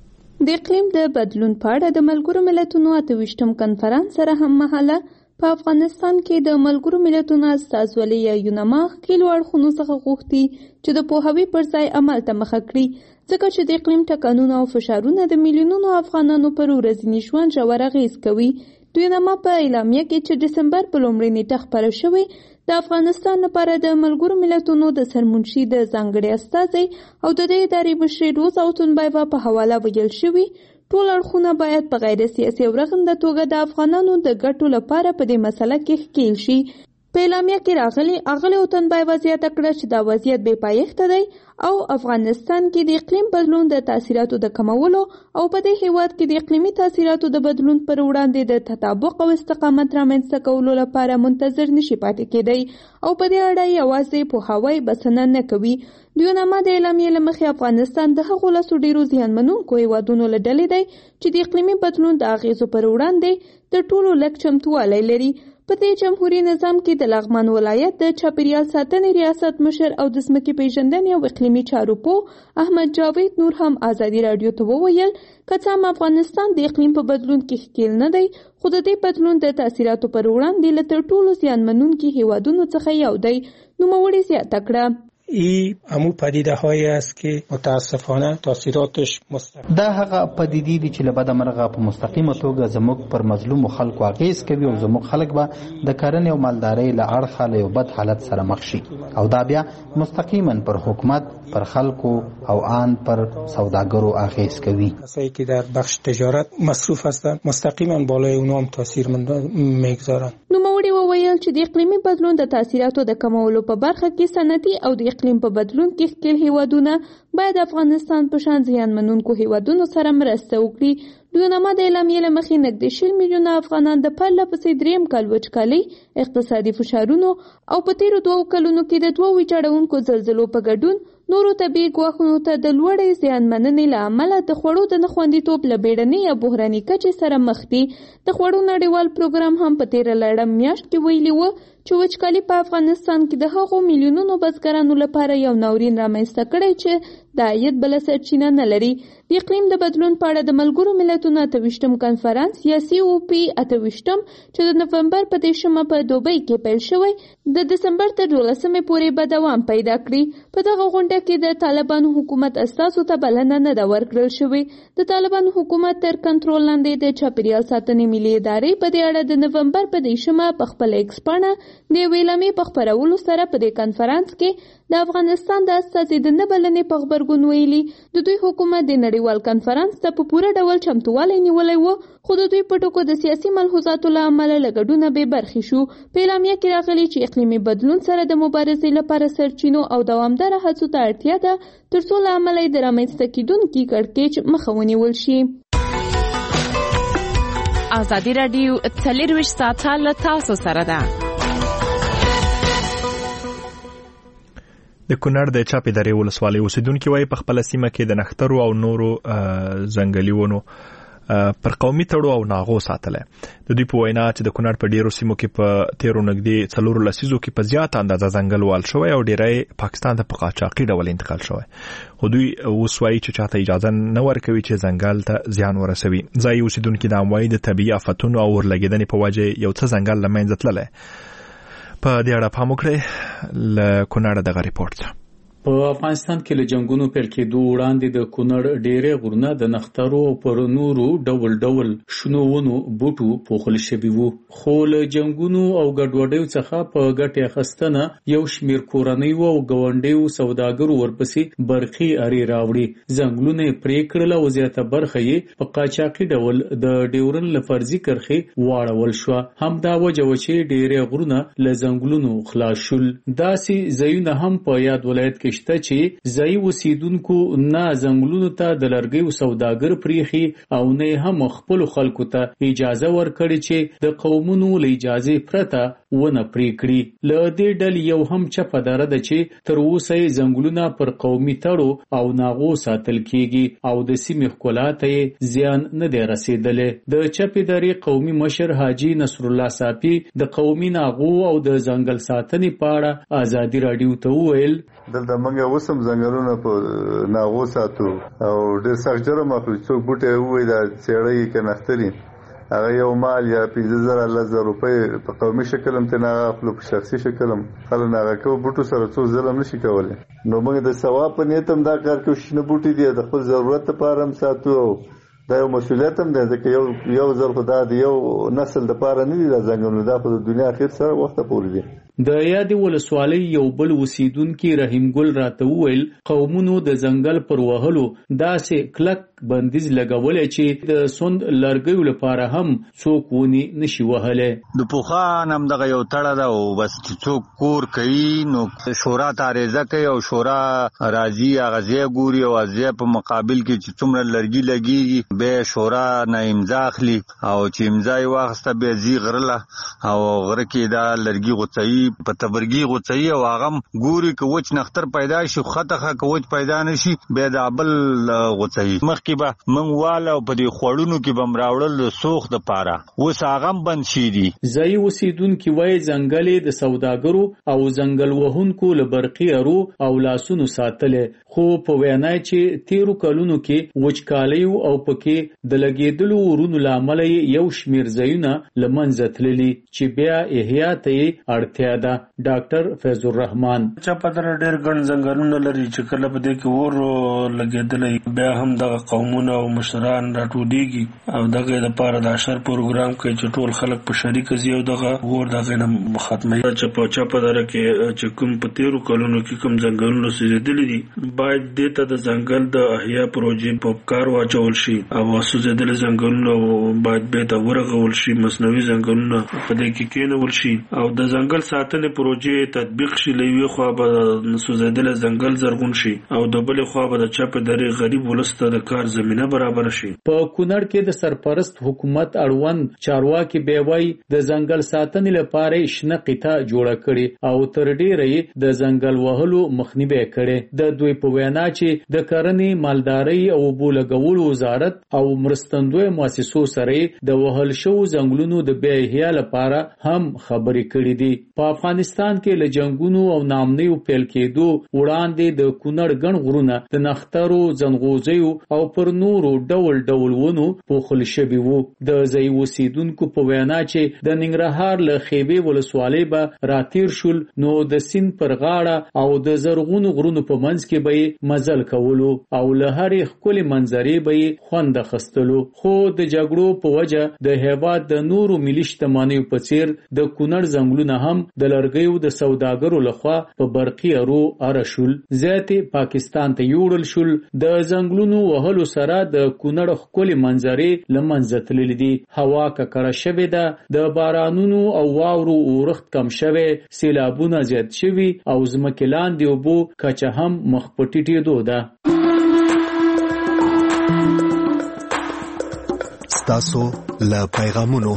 د اقلیم د بدلون په اړه د ملګرو ملتونو اته ویشتم کنفرانس سره هم مهاله په افغانستان کې د ملګرو ملتونو استازولي یا یونما ښکېلو اړخونو څخه غوښتي چې د پوهاوي پر ځای عمل ته مخه کړي، ځکه چې د اقلیم ټکنونه او فشارونه د میلیونونو افغانانو پر ورځني ژوند ژور اغېز کوي. د یونما په اعلامیه کې چې ډسمبر په لومړۍ نیټه خپره شوې، د افغانستان لپاره د ملګرو ملتونو د سرمنشي د ځانګړي استازي او د دې ادارې مشرې روز اوتونبایوا په حواله ویل شوي ټول اړخونه باید په غیر سیاسي او رغنده توګه د افغانانو د ګټو لپاره په دې مسله کې ښکېل شي. په اعلامیه کې راغلي اغلې اوتونبایوا زیاته کړه چې دا وضعیت بې پایښته دی او افغانستان کې د اقلیم بدلون د تاثیراتو د کمولو او په دې هیواد کې د اقلیمي تاثیراتو د بدلون پر وړاندې د تطابق او استقامت رامنځته کولو لپاره منتظر نشي پاتې کېدی او په دې اړه یوازې پوهاوی بسنه نه کوي. د یونما د اعلامیې له مخې افغانستان د هغو لسو ډېرو زیانمنونکو هیوادونو له ډلې دی چې د اقلیمي بدلون د اغېزو پر وړاندې تر ټولو لږ چمتووالی لري. په دې جمهوریت نظام کې د لغمان ولایت د چاپیریال ساتنې ریاست مشر او د ځمکې پیژندنې او اقلیمي چارو پوه احمد جاوید نور هم ازادي راډیو ته وویل که څه هم افغانستان د اقلیم په بدلون کې ښکېل نه دی، خو د دې بدلون د تاثیراتو پر وړاندې له تر ټولو زیانمنونکي هیوادونو څخه یو دی. نوموړي زیاته کړه این همون پدیده هایی است که متاسفانه تاثیراتش مستقیم دا هغه پدیدې دي چې له بده مرغه په مستقیمه توګه زموږ پر مظلومو خلکو اغېز کوي او زموږ خلک به د کرنې او مالدارۍ له اړخه له یو بد حالت سره مخ شي او دا بیا مستقیما پر حکومت، پر خلکو او آن پر سوداګرو اغېز کوي. کسایی که در بخش تجارت مصروف هستند مستقیما بالای اونها هم تاثیر میگذارند. نوموړي وویل چې د اقلیمي بدلون د تاثیراتو د کمولو په برخه کې صنعتي او د اقلیم په بدلون کې ښکېل هیوادونه باید افغانستان په شان زیانمنونکو هیوادونو سره مرسته وکړي. د یونما د اعلامیې له مخې نږدې شل میلیونه افغانان د پرله پسې درېیم کال وچکالۍ، اقتصادي فشارونو او په تېرو دوو کلونو کې د دوو ویجاړونکو زلزلو په ګډون نورو طبیعي ګواښونو ته د لوړې زیانمننې له امله د خوړو د نه خوندیتوب له بیړنۍ یا بحراني کچې سره مخ دي. د خوړو نړیوال پروګرام هم په تېره لړم میاشت کې ویلي وو چې وچکالي په افغانستان کې د هغو میلیونونو بزګرانو لپاره یو ناورین رامنځته کړی چې د عاید بله سرچینه نه لري. د اقلیم د بدلون په اړه د ملګرو ملتونو اته ویشتم کنفرانس یا سی او پی اته ویشتم چې د نومبر په دېرشمه په دوبۍ کې پیل شوی د دسمبر تر دولسمې پورې به دوام پیدا کړي. په دغه غونډه کې د طالبانو حکومت استازو ته بلنه نه ده ورکړل شوې. د طالبانو حکومت تر کنټرول لاندې د چاپیریال ساتنې ملي ادارې په دې اړه د نومبر په دېرشمه په خپله ایکس پاڼه د یوې اعلامیې په خپرولو سره په دې کنفرانس کې د افغانستان د استازي د نه بلنې په غبرګون ویلي د دوی حکومت د نړیوال کنفرانس ته په پوره ډول چمتووالی نیولی و، خو د دوی په ټکو د سیاسي ملحوظاتو له امله له ګډونه بې برخې شو. په اعلامیه کې راغلي چې اقلیمي بدلون سره د مبارزې لپاره سرچینو او دوامداره هڅو ته اړتیا ده تر څو له امله یې د رامنځته کېدونکي کړکېچ مخه ونیول شي. ازادي راډیو څلرویشت ساعته له تاسو سره ده. د کونړ د چاپې درې ولسوالۍ اوسیدونکي وایي په خپله سیمه کې د نښترو او نورو ځنګلي ونو پر قومي تړو او ناغو ساتلی. د دوی په وینا چې د کونړ په ډیرو سیمو کې په تیرو نږدې څلورو لسیزو کې په زیاته اندازه ځنګل وال شوی او ډیری پاکستان ته په قاچاقي ډول انتقال شوی، خو دوی اوس وایي چې چاته اجازه نه ورکوي چې ځنګل ته زیان ورسوي. ځایي اوسیدونکي دا هم وایي د طبیعي آفتونو او اورلګېدنې په وجې یو څه ځنګل له منځه تللی. په دې اړه پام وکړئ له کونړه دغه ریپورټ څخه. په افغانستان کې له جنگونو پیل کېدو وړاندې د کونړ ډېرې غرونه د نښترو او پر نورو ډول ډول شنو ونو بوټو پوښل شوي وو، خو له جنگونو او ګډوډیو څخه په ګټې اخیستنه یو شمېر کورنیو او ګاونډیو سوداګرو ورپسې برخي ارې راوړي، ځنګلونه یې پرې کړل او زیاته برخه یې په قاچاقي ډول د ډیورن له فرضي کرښې واړول شوه. همدا وجه وه چې ډېرې غرونه له ځنګلونو خلاص شول. داسې ځایونه هم په یاد ولایت کې شته چې ځایي اوسیدونکو نه ځنګلونو ته د لرګیو سوداګر پریښي او نه هم خپلو خلکو ته اجازه ورکړي چې د قومونو له اجازې پرته ونه پرې کړي. له دې ډلې یو هم چپه دره ده چې تر اوسه یې ځنګلونه پر قومي تړو او ناغو ساتل کیږي او د سیمې ښکلا ته یې زیان نه دی رسېدلی. د چپې درې قومي مشر حاجي نصرالله صافي د قومي ناغو او د ځنګل ساتنې په اړه ازادي راډیو ته وویل دلته موږ اوسم ځنګلونه په ناغو ساتو او ډېر سخت جرم اخلو. څوک بوټي ووایي دا څېړۍ که نختري هغه یو مال یا پنځه زره لس زره روپۍ په قومي شکل هم ترې نه اخلو، په شخصي شکل هم خلک نه هغه کوو. بوټو سره څوک ظلم نشي کولی. نو موږ د ثواب په نیت هم دا کار کوو. شنه بوټي دي د خپل ضرورت لپاره هم ساتو او دا یو مسؤلیت هم دی ځکه یو یو ځل خو دا د یو نسل دپاره نه دي دا ځنګلونه، دا خو د دنیا اخر سره وخته پورې دي. د یادې ولسوالۍ یو بل اوسیدونکي رحیم ګل راته وویل قومونو د ځنګل پر وهلو داسې کلک بندیز لګولی چې د سوند لرګیو لپاره هم څوک ونې نشي وهلی. د پوخان هم دغه یو تړه ده او بس څوک کور کوي نو شورا ته عریضه کوي او شورا راځي هغه ځای ګوري او ځای په مقابل کې چې څومره لرګي لګېږي بیا شورا نه امضا اخلي او چې امضا یې واخیسته بیا ځي غره له او غره کې دا لرګي غوڅوي په تبرګي غوڅوي او هغه ګوري که وچ نختر پیدا شي خطه که وچ پیدا نشي بیا دا بل غوڅوي. مخکې به موږ واله او په دې خوړونو کې به م راوړل د سوخ دپاره، اوس هغه هم بند شي دي. ځایي اوسیدونکي وایي ځنګل د سوداګرو او ځنګل وهونکو له برقي ارو او لاسونو ساتلی، خو په وینا چې تیرو کلونو کې وچکالیو او پکې د لګېدلو ورونو له امله یو شمېر ځایونه له منځه تللي چې بیا احیا ته یې اړتیا ده. ډاکټر فیض الرحمن چاپدره ډېر ګڼ ځنګلونه لري چې کله په دې کې اور لګېدلی بیا هم دغه قومونه او مشران راټولېږي او دغه لپاره د اشر پروګرام کوي چې ټول خلک په شریکه ځي او دغه اور دغه نه ختموي. چې په چاپدره کې چې کوم په تیرو کلونو کې کوم ځنګلونه سوځېدلي دي باید دې ته د ځنګل د احیا پروژې په کار واچول شي او سوځېدلي ځنګلونه باید بېرته ورغول شي، مصنوعي ځنګلونه په دې کې کېنول شي او د ځنګل ساتنې پروژې تطبیق شي. له یوې خوا به سوځېدلی ځنګل زرغون شي او د بلې خوا به د چاپې درې غریب ولس ته د کار زمینه برابر شي. په کونړ کې د سرپرست حکومت اړوند چارواکي بیا وایي د ځنګل ساتنې لپاره شنه قطعه جوړه کړې او تر ډېره یې د ځنګل وهلو مخنیوی کړی. د دوی په وینا چې د کرنې، مالدارۍ او اوبو لګولو وزارت او مرستندوی مؤسسو سره د وهل شوو ځنګلونو د بیا احیا لپاره هم خبرې کړې دي. په افغانستان کې له جنګونو او ناامنیو پیل کېدو وړاندې د کونړ ګڼ غرونه د نخترو، ځنغوزیو او پر نورو ډول ډول ونو پوښل شوي وو. د ځایي اوسیدونکو په وینا چې د ننګرهار له خیبې ولسوالۍ به راتیر شول نو د سیند پر غاړه او د زرغونو غرونو په منځ کې به مزل کولو او له هرې ښکلې منظرې به یې خوند اخیستلو. خو د جګړو په وجه د هېواد د نورو ملي شتمنیو په څیر د کونړ ځنګلونه هم د لرګیو د سوداګرو لخوا په برقي ارو اره شول. زیاتې پاکستان ته یوړل شول. د ځنګلونو وهلو سره د کونړ ښکلې منظرې له منځه تللې دي. هوا ککړه شوې ده، د بارانونو او واورو اورښت کم شوی، سیلابونه زیات شوي او ځمکې لاندې اوبو کچه هم مخ په ټیټېدو ده. ستاسو له پیغامونو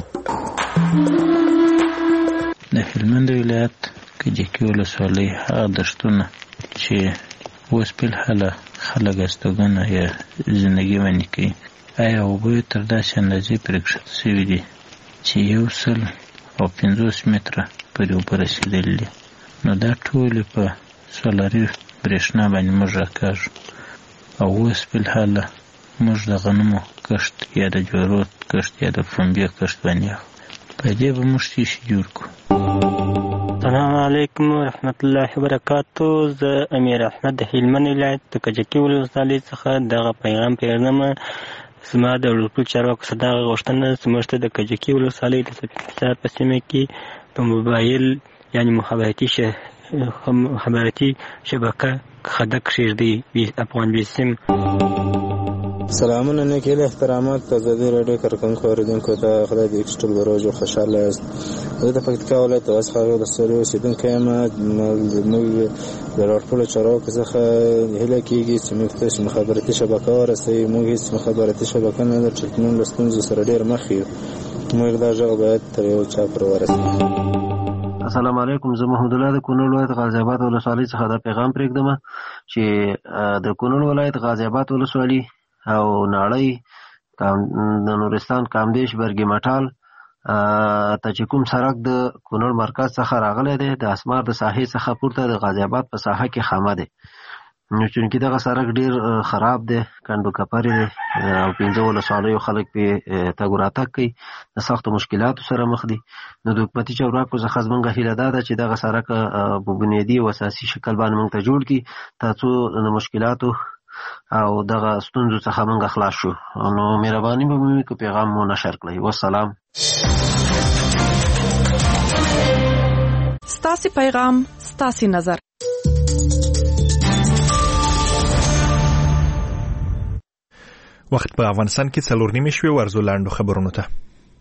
د هلمند ولایت کجکي ولسوالۍ هغه دښتونه چې اوس بالحاله خلک استوګنه یا زندګي باندې کوي، آیا اوبه یې تر داسې اندازې پرې کښته شوي دي چې یو سل او پنځوس متره پورې اوبه رسېدلي دي. نو دا ټولې په سولري برېښنا باندې موږ راکاږو او اوس بالحاله موږ د غنمو کښت یا د جوارو کښت یا د پنبې کښت باندې په دې به موږ څه شي جوړ کړو. السلام علیکم ورحمت الله وبرکاتو. زه امیر احمد د هلمند ولایت د کجکي ولسوالۍ څخه دغه پیغام پیغام زما د ټول چارواکو څخه دغه غوښتنه زموږ ته د کجکي ولسوالۍ د سپیڅلتیا په سیمه کې په موبایل یعنی مخابراتي مخابراتي شبکه خدک کښېږدي افغان بیسیم. سلامونه نیک هیلې احترامات د ازادي راډیو کارکوونکو اورېدونکو ته خدای دې ایکسټل بروج خوشحاله یاست. زه د پکتیکا ولایت د واسخا ولسوالۍ اوسېدونکی یم. زموږ د راټولو چارواکو څخه هیله کېږي چې موږ ته مخابراتي شبکه ورسوي. موږ هېڅ مخابراتي شبکه نه لرو چې موږ له ستونزو سره ډېر مخ یو. موږ دا غږ باید تر یو چا پورې ورسوي. السلام علیکم. زه محمد الله د کونړ ولایت غازي آباد ولسوالۍ څخه دا پیغام پرېږدم چې د کونړ ولایت غازي آباد ولسوالۍ او ناړۍ د نورستان کامدیش برګي مټال ته چې کوم سړک د کونړ مرکز څخه راغلی دی د اسمار د ساحې څخه پورته د غازی آباد په ساحه کې خامه دی. نو چونکې دغه سړک ډیر خراب دی، کنډو کپرې دی او پنځه ولسوالیو خلک پې تګ راتګ کوي، د سختو مشکلاتو سره مخ دي. نو د حکومتي چارواکو څخه زموږ هیله دا ده چې دغه سړک په بنیادي او اساسي شکل باندې موږ ته جوړ کړي تر څو د مشکلاتو او دغه ستونزو څخه موږ خلاص شو. نو مهرباني به مو وکړئ پیغام مو نشر کړئ. والسلام. ستاسې پیغام ستاسې نظر. وخت په افغانستان کې څلور نیمې شوې، ورځو لاندو خبرونو ته.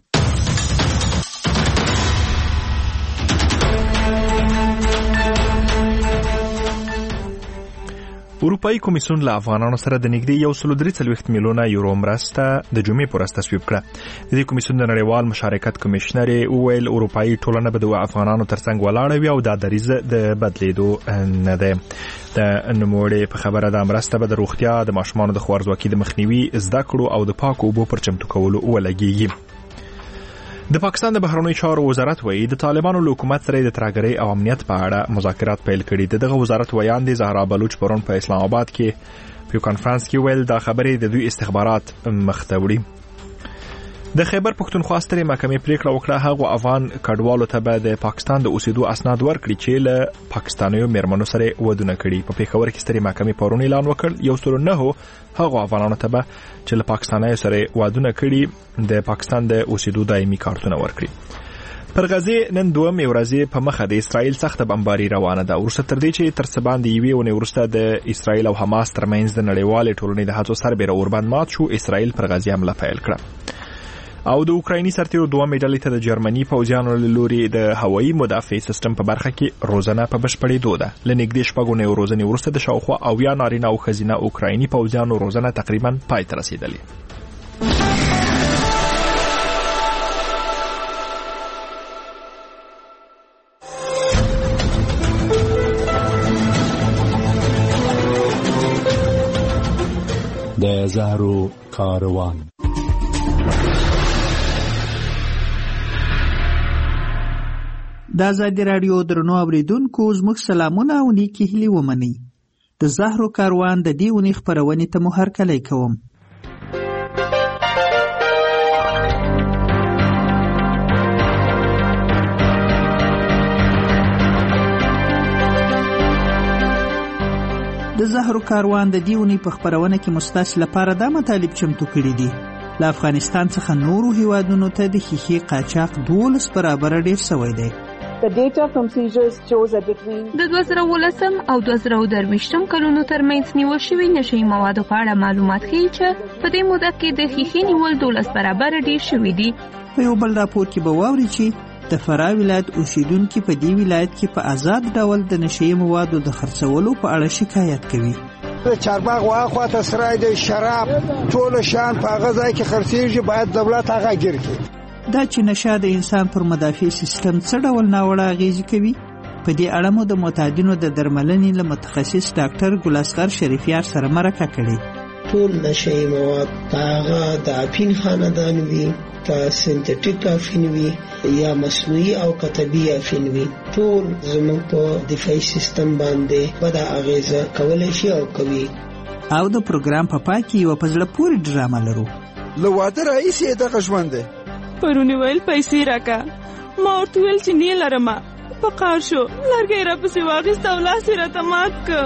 اروپایي کمیسیون له افغانانو سره د نږدې یو سل درې څلوېښت میلیونه یورو مرسته د جمعې په ورځ تصویب کړه. د دې کمیسیون د نړیوال مشارکت کمیشنر وویل اروپایي ټولنه به د افغانانو ترڅنګ ولاړه وي او دا دریځ د بدلیدو نه دی. د نوموړي په خبره دا مرسته به د روغتیا، د ماشومانو د خوارځواکۍ د مخنیوي، زده کړو او د پاکو اوبو پر چمتو کولو ولګېږي. د پاکستان د بهرنیو چارو وزارت وایي د طالبانو له حکومت سره د ترهګرۍ او امنیت په اړه مذاکرات پیل کړي. دغه وزارت ویاندې زهرا بلوچ پرون په اسلام آباد کې په کانفرنس کې ویل دا خبرې د دوی استخبارات مخ ته وړي. د خیبر پښتونخوا سترې محکمې پریکړه وکړه هغه افغان کډوالو ته به د پاکستان د اوسېدو اسناد ورکړي چې له پاکستانیو میرمنو سره ودونه کړي. په پیښور کې سترې محکمې پرون اعلان وکړ یو سل نه هغه افغانانو ته به چې له پاکستانیو سره ودونه کړي د پاکستان د اوسېدو دایمي کارتونه ورکړي. پر غزه نن دوه ورځې په مخه د اسرائیل سخت بمباري روانه ده. ورسته تر دې چې تر څه باندې یوې ونې ورسته د اسرائیل او حماس ترمنځ د نړیوالې ټولنې د هڅو سربېره اوربند مات شو. اسرائیل پر غزه حمله پیل کړه او د اوکرایني سرتیرو دوه ډلې ته د جرمني پوځیانو له لوري د هوایي مدافع سیستم په برخه کې روزنه په بشپړېدو ده. له نږدې شپږو نوو روزنې وروسته د شاوخوا اویا نارینه او ښځینه اوکرایني پوځیانو روزنه تقریبا پای ته رسېدلې. د زهرو کاروان. د آزادي راډیو درنو اوریدونکو زموږ سلامونه او نیکی هیلې ومنئ. د زهرو کاروان د دې اونۍ خپرونې ته مو هرکلی کوم. د زهرو کاروان د دې اونۍ په خپرونه کې مستاسو لپاره دا مطالب چمتو کړي دي. له افغانستان څخه نورو هیوادونو ته د ښیښې قاچاق دولس برابره ډیر شوی دی. The data from seizures shows that between د دوه زره ولسم او دوه زره درویشتم کلونو ترمنځ نیول شوي نشهیي موادو په اړه معلومات ښیي چې په دې موده کې د ښیښې نیول دولس برابره ډیر شوي دي. په یو بل راپور کې به واورئ چې د فراه ولایت اوسیدونکي په دې ولایت کې په آزاد ډول د نشهیي موادو د خرڅولو په اړه شکایت کوي. د چارباغ واخوا ته سرای د شراب ټول شان په هغه ځای کې خرڅېږي، باید دولت هغه ګیر کړي. دا چې نشه د انسان پر مدافع سیستم څه ډول ناوړه اغېزې کوي، په دې اړه مو د معتادینو د درملنې له متخصص ډاکټر ګلاسغر شریفیار سره مرکه کړې. ټول نشهیي مواد هغه د افین خاندان وي، که سنتیټیک افین وي یا مصنوعي او کتبي افین وي، ټول زموږ په دفاعي سیستم باندې بده اغېزه کولی شي او کوي. او د پروګرام په پای کې یوه په زړه پورې ډرامه لرو. له واده راهیسې یې دغه ژوند دی. پرونی ویل پیسې راکا، ما ورته ویل چې نه لرم، په قار شو لرګی راپسې واخیست او لاس یې راته مات که.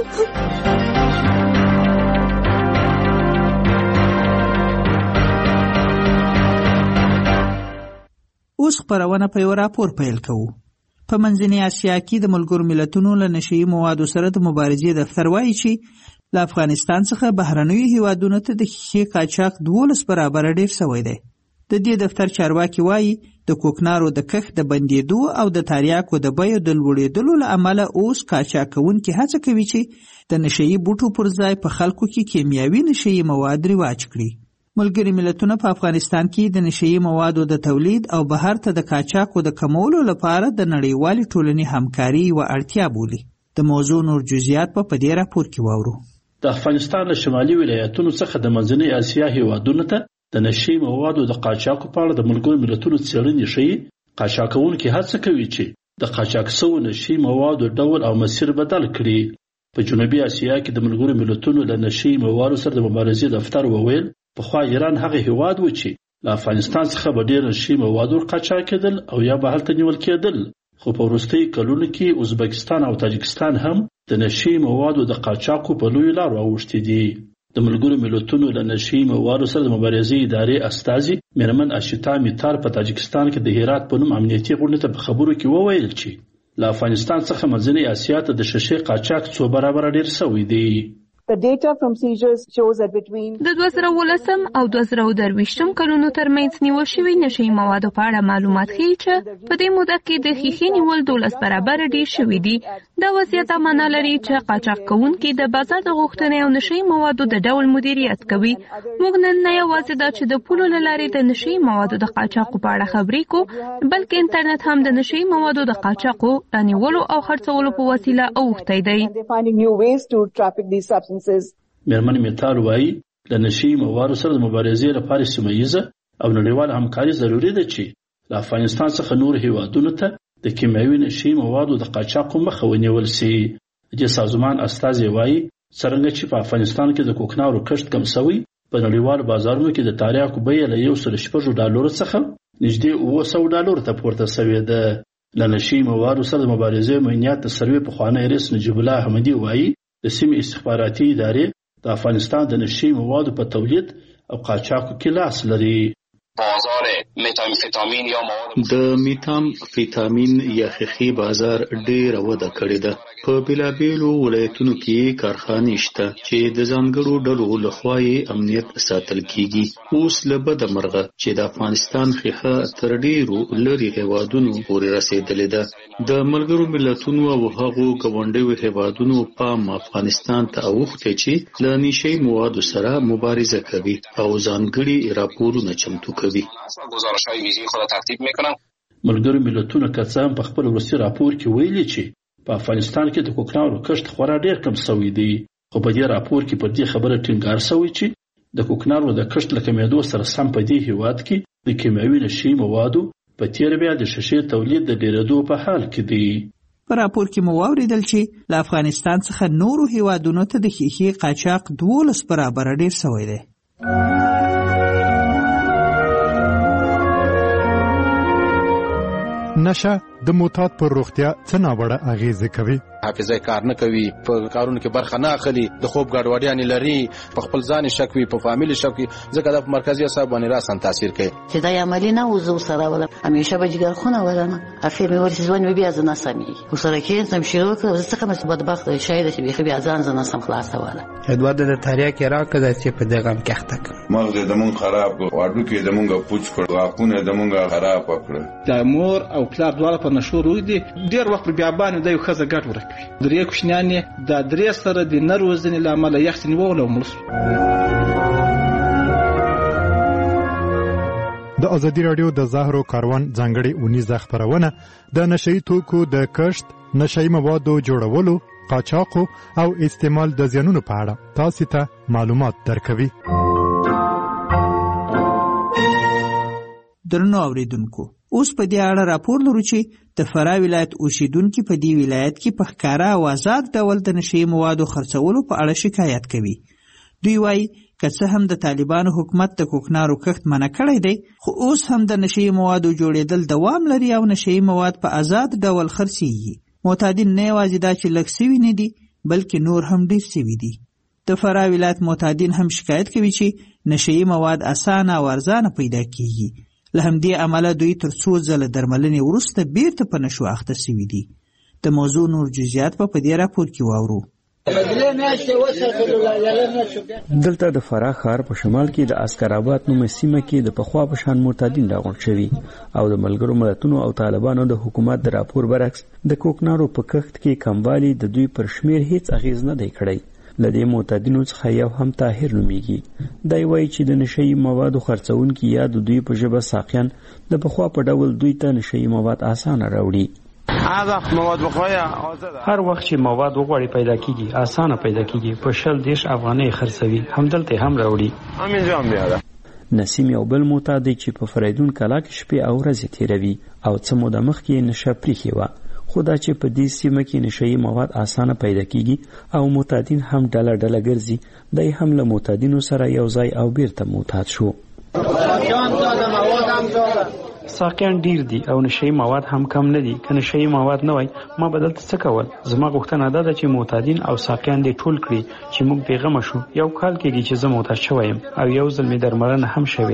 اوس خپرونه په یو راپور پیل کوو. په منځنۍ اسیا کې د ملګرو ملتونو له نشهیي موادو سره د مبارزې دفتر وایي چې له افغانستان څخه بهرنیو هیوادونو ته د ښیښې قاچاق دولس برابره ډیر شوی دی. د دې دفتر چارواکي وایي د کوکنارو د کښت د بندېدو او د تریاکو د بیو د لوړېدلو له امله اوس قاچاق کوونکي هڅه کوي چې د نشهیي بوټو پر ځای په خلکو کې کیمیاوي نشهیي مواد رواج کړي. ملګري ملتونه په افغانستان کې د نشهیي موادو د تولید او بهر ته د قاچاقو د کمولو لپاره د نړیوالې ټولنې همکاري یوه اړتیا بولي. د موضوع نور جزئیات په دې راپور کې واورو. د افغانستان له شمالي ولایتونو څخه د منځنۍ اسیا هیوادونو ته د نشي موادو د قاچاق په اړه د ملګرو ملتونو څېړنې ښيي قاچاقونکي هڅه کوي چې د قاچاق شوو نشي موادو ډول او مسیر بدل کړي. په جنوبي اسیا کې د ملګرو ملتونو له نشي موادو سره د مبارزې دفتر وویل پخوا ایران هغه هیواد و چې له افغانستان څخه به ډېر نشي موادو قاچاق کېدل او یا به هلته نیول کېدل، خو په وروستیو کلونو کې ازبکستان او تاجکستان هم د نشي موادو د قاچاقو په لویو لارو اوښتي دي. د ملګرو ملتونو له نشي موادو سره د مبارزې ادارې استازي میرمن اشیتا میتار په تاجکستان کې د هرات په نوم امنیتي غونډې ته په خبرو کې وویل چې له افغانستان څخه منځنۍ اسیا ته د شیشې قاچاق څو برابره ډېر شوی دی. The data from seizures shows that between د دوه زره ولسم او دوه زره درویشتم کلونو ترمنځ نیول شوي نشي موادو په اړه معلومات ښیي چې په دې موده کې د ښیښې نیول دولس برابره ډېر شوي دي. دا وضعیت معنا لري چې قاچاق کوونکي د بازار د غوښتنې او نشي موادو د ډول مدیریت کوي. موږ نن نه یوازې دا چې د پولو له لارې د نشي موادو د قاچاقو په اړه خبرې کوو، بلکې انټرنیټ هم د نشي موادو د قاچاقو رانیولو او خرڅولو په وسیله اوښتی دی. میرمن میتار وایي له نشي موادو سره د مبارزې لپاره سیمه ییزه او نړیواله همکاري ضروري ده چې له افغانستان څخه نور هیوادونو ته د کیمیاوي نشي موادو د قاچاقو مخه ونیول سي. د سازمان استازي وایي څرنګه چې په افغانستان کې د کوکنارو کښت کم شوی، په نړیوالو بازارونو کې د تریاکو بیه له یو سل شپږ ډالرو څخه نږدې اوه سوه ډالرو ته پورته شوې ده. له نشي موادو سره د مبارزې امنیت د سروې پخوانی رئیس نجیب الله احمدي وایي د سیمې استخباراتي ادارې د افغانستان د نشي موادو په تولید او قاچاقو کې لاس لري. بازار متامفیتامین یا مواد د میتامفیتامین یا خخي بازار ډېر وده کړې ده. په بېلابېلو ولایتونو کې کارخانې شته چې د ځانګړو ډلو لخوا یې امنیت ساتل کیږي. اوس له بده مرغه چې د افغانستان خخه تر ډېرو لرې هیوادونو پورې رسېدلې ده. د ملګرو ملتونو او هغو ګاونډیو هیوادونو پام افغانستان ته اوښتی چې له نشي موادو سره مبارزه کوي او ځانګړي راپورونه چمتو کوي. گزارش‌های ویژه خود ترتیب می‌کنم. ملګرو ملتونو که څه هم په خپل وروستي راپور کې ویلي چې په افغانستان کې د کوکنارو کښت خورا ډېر کم شوی دی، خو په دې راپور کې پر دې خبره ټینګار شوی چې د کوکنارو د کښت له کمېدو سره سم په دې هیواد کې د کیمیاوي نشي موادو په تېر بیا د شیشې تولید د ډېرېدو په حال کې دی. په راپور کې مو واوریدل چې له افغانستان څخه نورو هیوادونو ته د ښیښې قاچاق دولس برابره ډېر شوی دی. نشه د معتاد پر روغتیا څه ناوړه اغیزه کوي؟ حافظه کار نه کوي، په کارونو کې برخه نه اخلي، د خوب ګډوډیانې لري، په خپل ځان شک وي، په فامیل شک وي، ځکه د مرکزي اعصاب باندې راسن تاثیر کوي. چې دا عملی نه وزو سره ولا همیشه به جګر خونه ولنه افیر مې ورسې ځوان بیا ځنه سمي وسره کې سم شروع کړ زه څنګه مې بدبخت شاید چې بیا ځان ځنه سم خلاص ولا ادوار د تاریخ کې راکړه چې په دغه هم کېخته مغز د مون خراب واډو کې د مونږه پوچ کړ واقونه د مونږه خراب کړ. د مور او پلار دواړه په نشو روي دي ډیر وخت بیا باندې د یو خزه ګټ ورکوي. درې کوشنیانې د درې سره د نروزنې لامل یخت نیول او ملس. د ازادي رادیو د زهرو کاروان ځانګړي اونیزه خبرونه د نشئی توکو د کښت، نشئی موادو جوړولو، قاچاقو او استعمال د زیانونو په اړه تاسو ته معلومات درکوي. درنو اوریدونکو، اوس په دې اړه راپور لرو چې د فراه ولایت اوسیدونکو په دې ولایت کې په ښکاره او آزاد ډول د نشئی موادو خرڅولو په اړه شکایت کوي. دوی وایي که څه هم د طالبانو حکومت د کوکنارو کښت منع کړی دی، خو اوس هم د نشئی موادو جوړېدل دوام لري او نشئی مواد په آزاد ډول خرڅېږي. معتادین نه یوازې دا چې لږ سوي نه دي، بلکې نور هم ډېر سوي دي. د فراه ولایت معتادین هم شکایت کوي چې نشئی مواد اسانه او ارزانه پیدا کیږي. له همدې امله دوی تر څو ځله درملنې وروسته بیرته په نشو اخته سوي دي. د موضوع نور جزئیات په دې راپور کې واورو. دلته د فراه ښار په شمال کې د عسکر آباد نومه سیمه کې د پخوا په شان معتادین راغونډ شوي او د ملګرو ملتونو او طالبانو د حکومت د راپور برعکس د کوکنارو په کښت کې کموالی د دوی پر شمیر هیڅ اغیز نه دی کړی. له دې معتادینو څخه یو هم طاهر نومیږي. دی وایي چې د نشئی موادو خرڅونکي یا د دوی په ژبه ساقیان د پخوا په ډول دوی ته نشئی مواد اسانه راوړي. هر وخت چې مواد وغواړي پیدا کیږي، اسانه پیدا کیږي، په شل دیش افغانۍ خرڅوي، همدلته هم راوړي. نسیم یو بل معتاد دی چې په فریدون کلا کې شپې او ورځې تیروي او څه موده مخکې نشه پریښې وه، خو دا چې په دې سیمه کې نشهیي مواد اسانه پیدا کیږي او معتادین هم ډله ډله ګرځي، دی هم له معتادینو سره یو ځای او بیرته معتاد شو. ساقیان ډیر دي او نشهیي مواد هم کم نه دي. که نشهیي مواد نه وای ما به دلته څه کول؟ زما غوښتنه دا ده چې معتادین او ساقیان دې ټول کړي چې موږ بېغمه شو. یو کال کېږي چې زه معتاد شوی یم او یو ځل مې درملنه هم شوې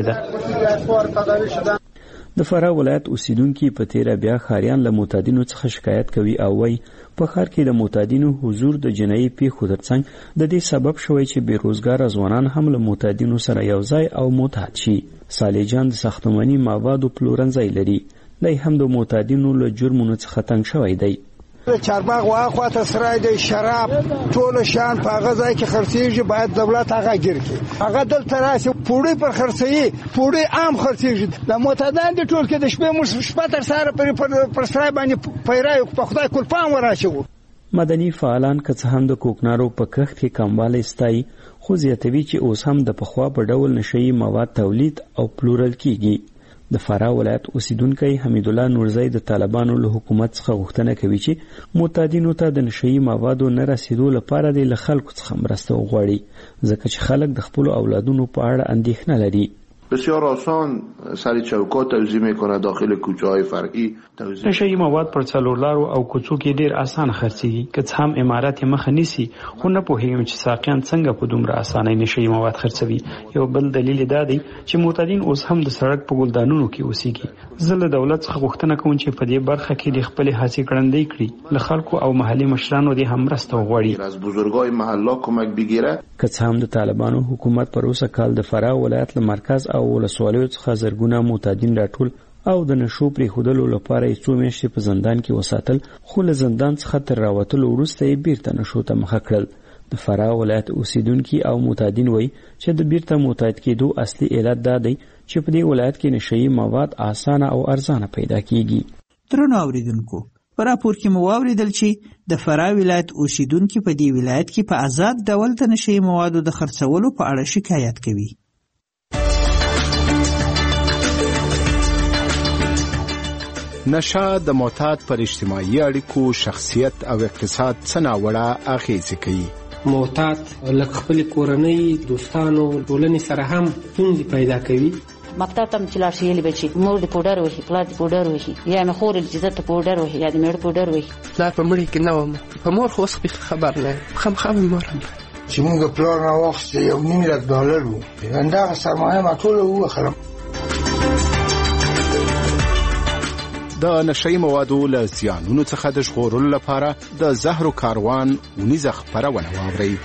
ده. د فراه ولایت اوسیدونکي په تیره بیا ښاریان له معتادینو څخه شکایت کوي او وایي په ښار کې د معتادینو حضور د جنایي پیښو ترڅنګ د دې سبب شوی چې بېروزګاره ځوانان هم له معتادینو سره یو ځای او معتاد شي. صالح جان د ساختماني موادو پلورنځی لري، دی هم د معتادینو له جرمونو څخه تنګ شوی دی. چارباغ واخواته سرای دی، شراب ټول شان په هغه ځای کې خرڅېږي، باید دولت هغه ګیر کړي. هغه دلته راشي پوړی پر خرڅوي، پوړی عام خرڅېږي. د معتادان دي ټول کې د شپې موږ شپه تر سهاره پرې پر سرای باندې پیرایو، په خدای کلپان وراشو. مدني فعالان که څه هم د کوکنارو په کښت کې کموالی ستایي، خو زیاتوي چې اوس هم د پخوا په ډول نشهیي مواد تولید او پلورل کیږي. د فراه ولایت اوسیدونکی حمید الله نورزی د طالبانو له حکومت څخه غوښتنه کوي چې معتادینو ته د نشهیي موادو نه رسیدو لپاره د له خلکو څخه مرسته وغواړي، ځکه چې خلک د خپلو اولادونو په اړه اندېښنه لري. بسیار آسان سر چوکات توزیع میکنه، داخل کوچه های فرعی توزیع. نشهیي مواد پر څلورلارو او کوڅو کې ډیر اسان خرڅېږي، که څه هم عمارت یې مخه نیسي، خو نه پوهېږم چې ساقیان څنګه په دومره اسانۍ نشهیي مواد خرڅوي. یو بل دلیل دا دی چې معتادین اوس هم د سړک په ګلدانونو کې اوسېږي. زه له دولت څخه غوښتنه کوم چې په دې برخه کې د خپلې هڅې ګړندۍ کړي، له خلکو او محلي مشرانو دې هم مرسته وغواړي. از بزرگای محله کمک بگیره. که څه هم د طالبانو حکومت پر اوسه کال د فراه ولایت له مرکز او ولسوالیو څخه زرګونه معتادین راټول او د نشو پرېښودلو لپاره یې څو میاشتې په زندان کې وساتل، خو له زندان څخه تر راوتلو وروسته یې بیرته نشو ته مخه کړل. د فراه ولایت اوسیدونکي او معتادین وایي چې د بیرته معتاد کېدو اصلي علت دا دی چې په دې ولایت کې نشهیي مواد اسانه او ارزانه پیدا کیږي. درنو اوریدونکو، په راپور کې مو واوریدل چې د فراه ولایت اوسیدونکي په دې ولایت کې په آزاد ډول د نشهیي موادو د خرڅولو په اړه شکایت کوي. نشه د معتاد پر اجتماعي اړیکو، شخصیت او اقتصاد څه ناوړه اغېزې کوي. معتاد لکه خپل کورنۍ، دوستانو، ټولنې سره هم ستونزې پیدا کوي. مکتب ته چې لاړ شي یې به چې مور دې پوډر وهي، پلار دې پوډر وهي، یا مې خور دې چې زه ته پوډر وهي، یا دې مېړه پوډر وهي. پلار په مړي کې نه وم، په مور خو اوس خبر نه یم، خامخا مې مور هم چې موږ پلار راواخیسته یو نیم لک ډالر و، همدغه سرمایه ما ټوله ووخلم. د نشهیي موادو له زیانونو څخه د ژغورلو لپاره د زهرو کاروان اونیزه خپرونه واورئ.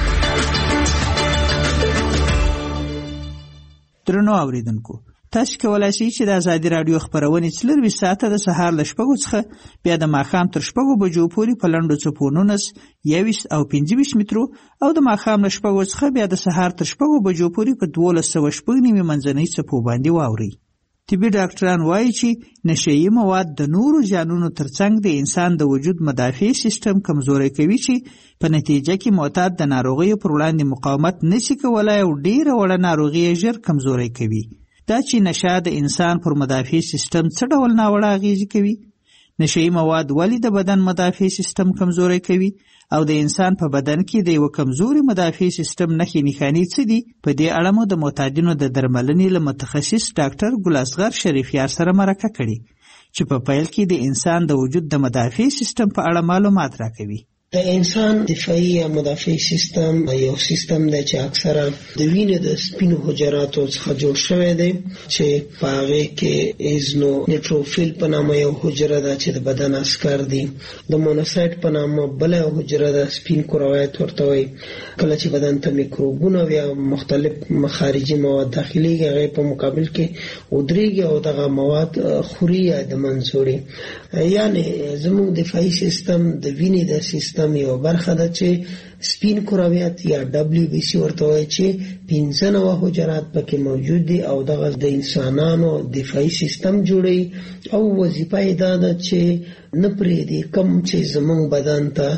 درنو اوریدونکو، تاسو کولای شئ چې د ازادي راډیو خبرونه څلروي ساعته د سهار له شپږو څخه بیا د ماښام تر شپږو بجو پورې په لنډو څپو نولس، یوویشت او پنځه ویشت مترو او د ماښام له شپږو څخه بیا د سهار تر شپږو بجو پورې په دولس سوه شپږ نیمې منځنۍ څپو باندې واورئ. طبي ډاکټران وایي چې نشهیي مواد د نورو زیانونو ترڅنګ د انسان د وجود مدافع سیستم کمزوری کوي، چې په نتیجه کې معتاد د ناروغیو پر وړاندې مقاومت نشي کولای او ډیره وړه ناروغي ژر کمزوری کوي. دا چې نشه د انسان پر مدافع سیستم څه ډول ناوړه اغیزې کوي؟ نشهیي مواد ولې د بدن مدافع سیستم کمزوری کوي او د انسان په بدن کې د یو کمزوري مدافع سیستم نښې نښانې څه دي؟ په دې اړه مو د معتادینو د درملنې له متخصص ډاکټر ګل اصغر شریفیار سره مرکه کړې چې په پیل کې د انسان د وجود د مدافع سیستم په اړه معلومات راکوي. د انسان دفاعي یا مدافع سیستم یو سیستم دی چې اکثرا د وینې د سپینو حجراتو څخه جوړ شوی دی چې په هغه کې ایزنو نیټروفیل په نامه یو حجره ده چې د بدن عسکر دي، د مونوسایت په نامه بل یو حجره ده سپین کرویات ورته وایي. کله چې بدن ته میکروبونه یا مختلف خارجي مواد داخليږي هغه په مقابل کې ودرېږي او دغه مواد خوري یا د منځوري. یعنی زموږ دفاعي سیستم د وینې د سیستم سیستم یو برخه ده چې سپین کرویات یا دبلیو بی سی ورته وایي چې پنځه نوع حجرات پکې موجود دي او دغه د انسانانو دفاعي سیستم جوړي او وظیفه یې دا ده چې نه پرېږدي کوم چې زموږ بدن ته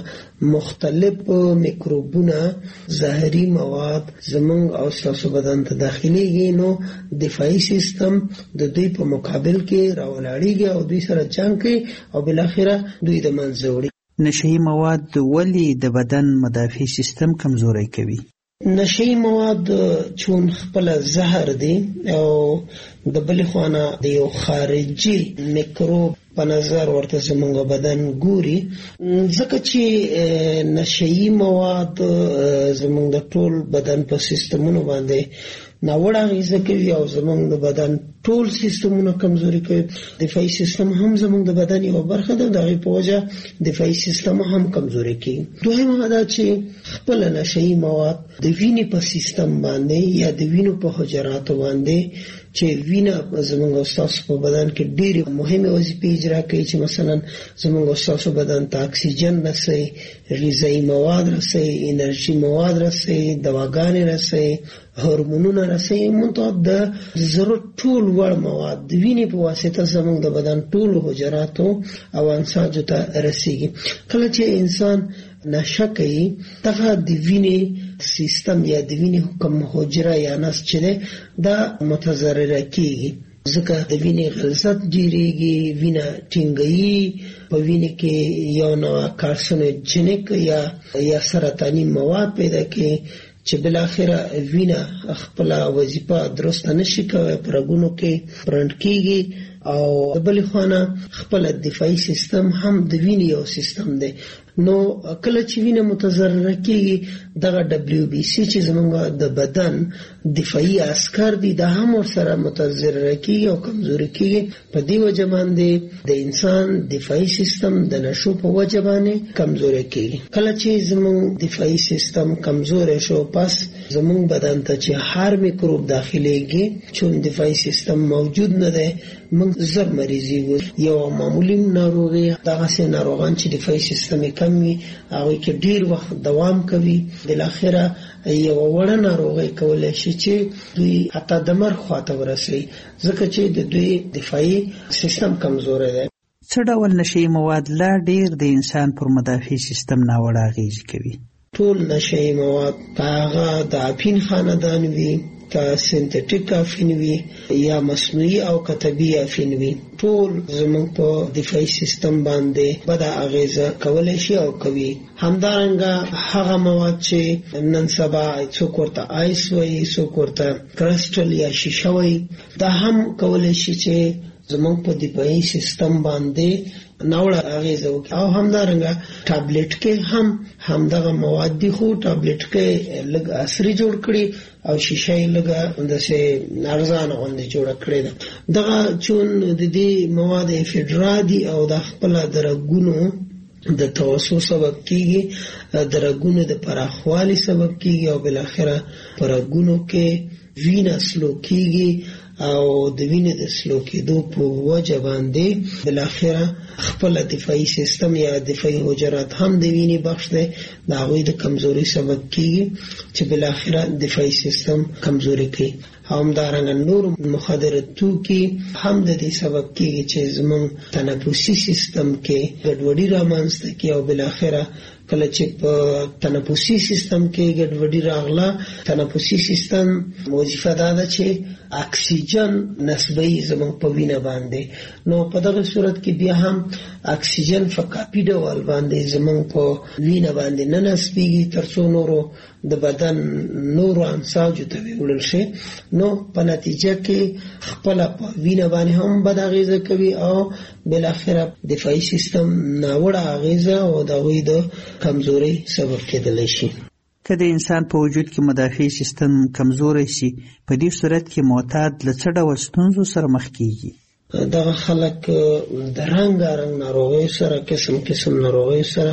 مختلف میکروبونه زهري مواد زموږ او ستاسو بدن ته داخليږي، نو دفاعي سیستم د دوی په مقابل کې راولاړیږي او دوی سره جنګ کوي او بالاخره دوی د منځه وړي. نشهي مواد ولې د بدن مدافع سیستم کمزوری کوي؟ نشهي مواد چون خپل زهر دي او د بل خوانه د یو خارجي میکروب په نظر ورته زموږ بدن ګوري، ځکه چې نشهي مواد زموږ د ټول بدن په سیستمونو باندې ناوړه اغیزه کوي او زموږ د بدن ټول سیستمونه کمزوري کوي. دفاعي سیستم هم زموږ د بدن یو برخه ده، دغه په وجه دفاعي سیستم هم کمزوري کوي. دویمه دا چې خپل نشهي مواد د وینې په سیستم باندې یا د وینو په حجراتو باندې چې وینه زموږ استاسو په بدن کې ډېری مهمه وظیفې اجرا کوي، چې مثلا زموږ استاسو بدن ته اکسیجن رسوي، غذایي مواد رسوي، انرژي مواد رسوي، دواګانې رسوي، هورمونونه رسوي، منتها د ضرورت ټول وړ مواد د وینې په واسطه زموږ د بدن ټول حجراتو او انساجو ته رسیږي. کله چې انسان نشه کوي دغه د وینې سیستم یا د وینې کوم حجره یا نسج چې ده دا متضرره کیږي، ځکه د وینې غلظت ډیریږي، وینه ټینګي، په وینې کې یو نوع کارسینوجنیک یا یا سرطاني مواد پیدا کوي چې بالاخره وینه خپل وظیفه درسته نشي کوي، په رګونو کې برند کیږي او بل خوانه خپل دفاعي سیستم هم د وینې یو سیستم دی. نو کله چې وینه متضرره کیږي دغه دبلیو بی سی چې زمونږ د بدن دفاعي عسکر دي دا هم ورسره متضرره کیږي او کمزوري کیږي. په دې وجه باندې د انسان دفاعي سیستم د نشو په وجه باندې کمزوري کیږي. کله چې زمونږ دفاعي سیستم کمزوري شو پس زمونږ بدن ته چې هر میکروب داخليږي چون دفاعي سیستم موجود نه دی موږ زر مریضي وو. یو معمولی ناروغي دغه سه ناروغان چې دفاعي سیستم کمی هغه کې ډیر وخت دوام کوي، بل اخره یو وړه ناروغي کولای شي چې دوی حتی د مرګ خواته ورسي، ځکه چې د دوی دفاعي سیستم کمزور دی. څه ډول نشهي مواد لا ډیر د انسان پر مدافع سیستم ناوړه اغیز کوي؟ ټول نشهي مواد هغه د اپین خاندان وي، کا سنتیټیک افین وي یا مصنوعي او کتبي افین وي، ټول زموږ په دفاعي سیستم باندې بد اغیزه کولای شي او کوي. همدارنګه هغه مواد چې نن سبا څوک ورته آیس وایي، څوک ورته کرسټل یا شیشه وایي، دا هم کولای شي چې زموږ په دفاعي سیستم باندې ناوړه اغیزه وکړي. او همدارنګه ټابلیټ کې هم همدغه مواد دي، خو ټابلیټ کې لږ عصري جوړ کړي او شیشه یې لږه داسې ارزانه غوندې جوړه کړې ده. دغه چون د دې مواد افیډرا دي او د خپله د رګونو د توسو سبب کیږي، د رګونو د پراخوالي سبب کیږي او بالاخره په رګونو کې وینه سلو کیږي او د وینې د سلو کېدو په وجه باندې بالاخره خپل دفاعي سیستم یا دفاعي حجرات هم د وینې بخش دی، د هغوی د کمزوري سبب کیږي چې بالاخره دفاعي سیستم کمزوري کوي. همدارنګه نور مخدر توکي هم د دې سبب کیږي چې زموږ تنفسي سیستم کې ګډوډي رامنځته کوي او بالاخره کله چې په تنفسي سیستم کې ګډوډي راغله، تنفسي سیستم وظیفه دا ده چې اکسیجن نسبی زموږ په وینه باندې، نو په دغه صورت کې بیا هم اکسیجن په کاپي ډول باندې زموږ په وینه باندې نه نسبیږي تر څو نورو د بدن نورو انساجو ته وړل شي، نو په نتیجه کې خپل په وینه باندې هم بد اغیزه کوي او بل اخره دفاعي سیستم ناوړه اغیزه او دغه د کمزوري سبب کېدلی شي. که د انسان په وجود کې مدافع سیستم کمزوری شي، په دې صورت کې معتاد له څه ډول ستونزو سره مخ کیږي؟ دغه خلک د رنګارنګ ناروغیو سره، قسم قسم ناروغیو سره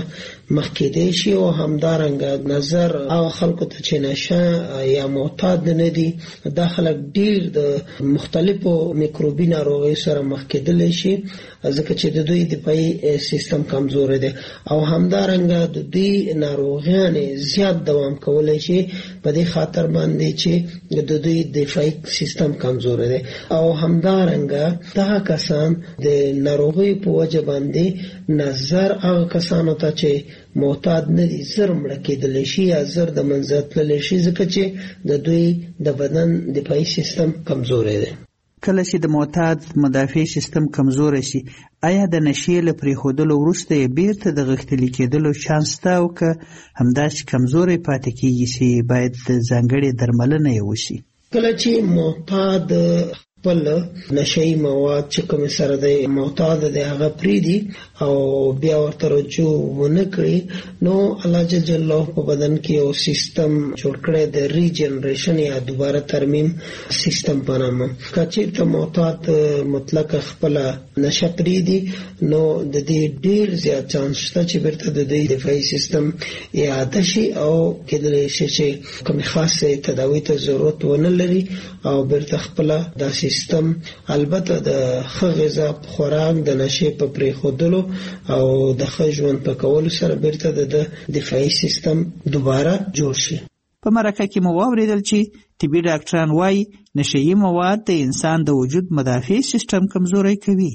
مخکې شي او همدارنګه نظر هغه خلکو ته چې نشه یا معتاد نه دي دا خلک ډیر د مختلفو میکروبي ناروغیو سره مخ کېدلی شي ځکه چې د دوی دفاعي سیستم کمزور دی او همدارنګه د دوی ناروغیانې زیات دوام کولی شي په دې خاطر باندې چې د دوی دفاعي سیستم کمزور دی او همدارنګه دغه کسان د ناروغیو په وجه باندې نظر هغه کسانو ته چې معتاد نه دي زر مړه کېدلی شي یا زر د منځه تللی شي ځکه چې د دوی د بدن دفاعي سیستم کمزوری دی. کله چې د معتاد مدافع سیستم کمزوری شي آیا د نشې له پرېښودلو وروسته یې بیرته د غښتلي کېدلو چانس شته او که همداسې کمزوری پاتې کېږي چې باید ځانګړې درملنه یې وشي؟ کله چې معتاد خپل نشهیي مواد چې کوم سره د معتاد دی هغه پریدي او بیا ورته رجوع ونه کړي نو الله جل جلاله په بدن کې یو سیستم جوړ کړی د ریجنریشن یا دوباره ترمیم سیستم په نامه. که چېرته معتاد مطلق خپل نشه پریدي نو د دې ډیر زیات چانس شته چې بیرته د دوی دفاعي سیستم اعاده شي او کېدلی شي چې کومې خاصې تداوي ته ضرورت ونه لري او بیرته خپله دا سیستم البته د ښه غذا خوراک د نشې په پرېښودلو او د ښه ژوند په کولو سره بیرته د دفاعي سیستم دوباره جوړ شي. په مرکه کې مو واورېدل چې طبي ډاکټران وایي نشهیي مواد د انسان د وجود مدافع سیستم کمزوری کوي.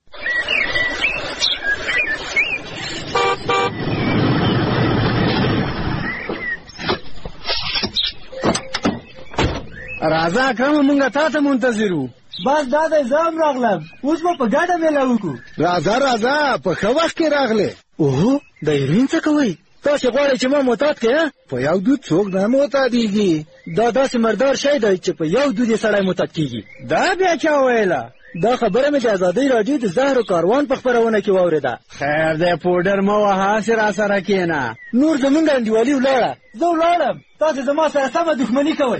راځه کومه مونږه تا ته منتظر وو. بس دا دی زه هم راغلم اوس به په ګډه میله وکړو. راځه راځه په ښه وخت کې راغلې. اوهو د ایرین څه کوئ؟ تاسې غواړئ چې ما معتاد کړې؟ په یو دود څوک نه معتادېږي. دا داسې مردار شی دی چې په یو دود یې سړی معتاد کېږي. دا بیا چا ویله؟ دا خبره مې د ازادۍ راډیو د زهرو کاروان په خپرونه کې واورېده. خیر دی پوډر مه وهه هسې راسره کښېنه. نور زمونږ انډیوالي ولاړه. زه ولاړم تاسې زما سره سمه دښمني کوئ.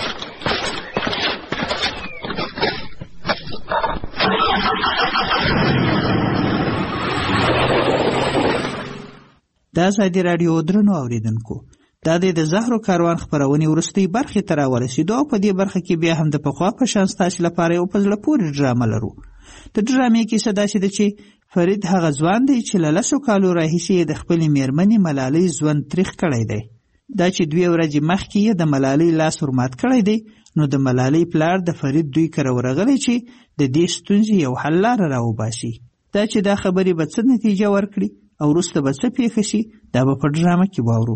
د ازادي راډیو درنو اوریدونکو دا د زهرو کاروان خپرونې وروستۍ برخې ته راورسېدو او په دې برخه کې بیا هم د پخوا په شان ستاسې لپاره یو په زړه پورې ډرامه لرو. د ډرامې کیسه داسې ده چې فرید هغه ځوان دی چې له لسو کالو راهیسې یې د خپلې مېرمنې ملالۍ ژوند تریخ کړی دی. دا چې دوې ورځې مخکې یې د ملالۍ لاس ورمات کړی دی نو د ملالۍ پلار د فرید دوی کره ورغلی چې د دې ستونزې یو حل لاره راوباسي. دا چې دا خبرې به څه نتیجه ورکړي او وروسته به څه پیښه شي دا به په ډرامه کې واورو.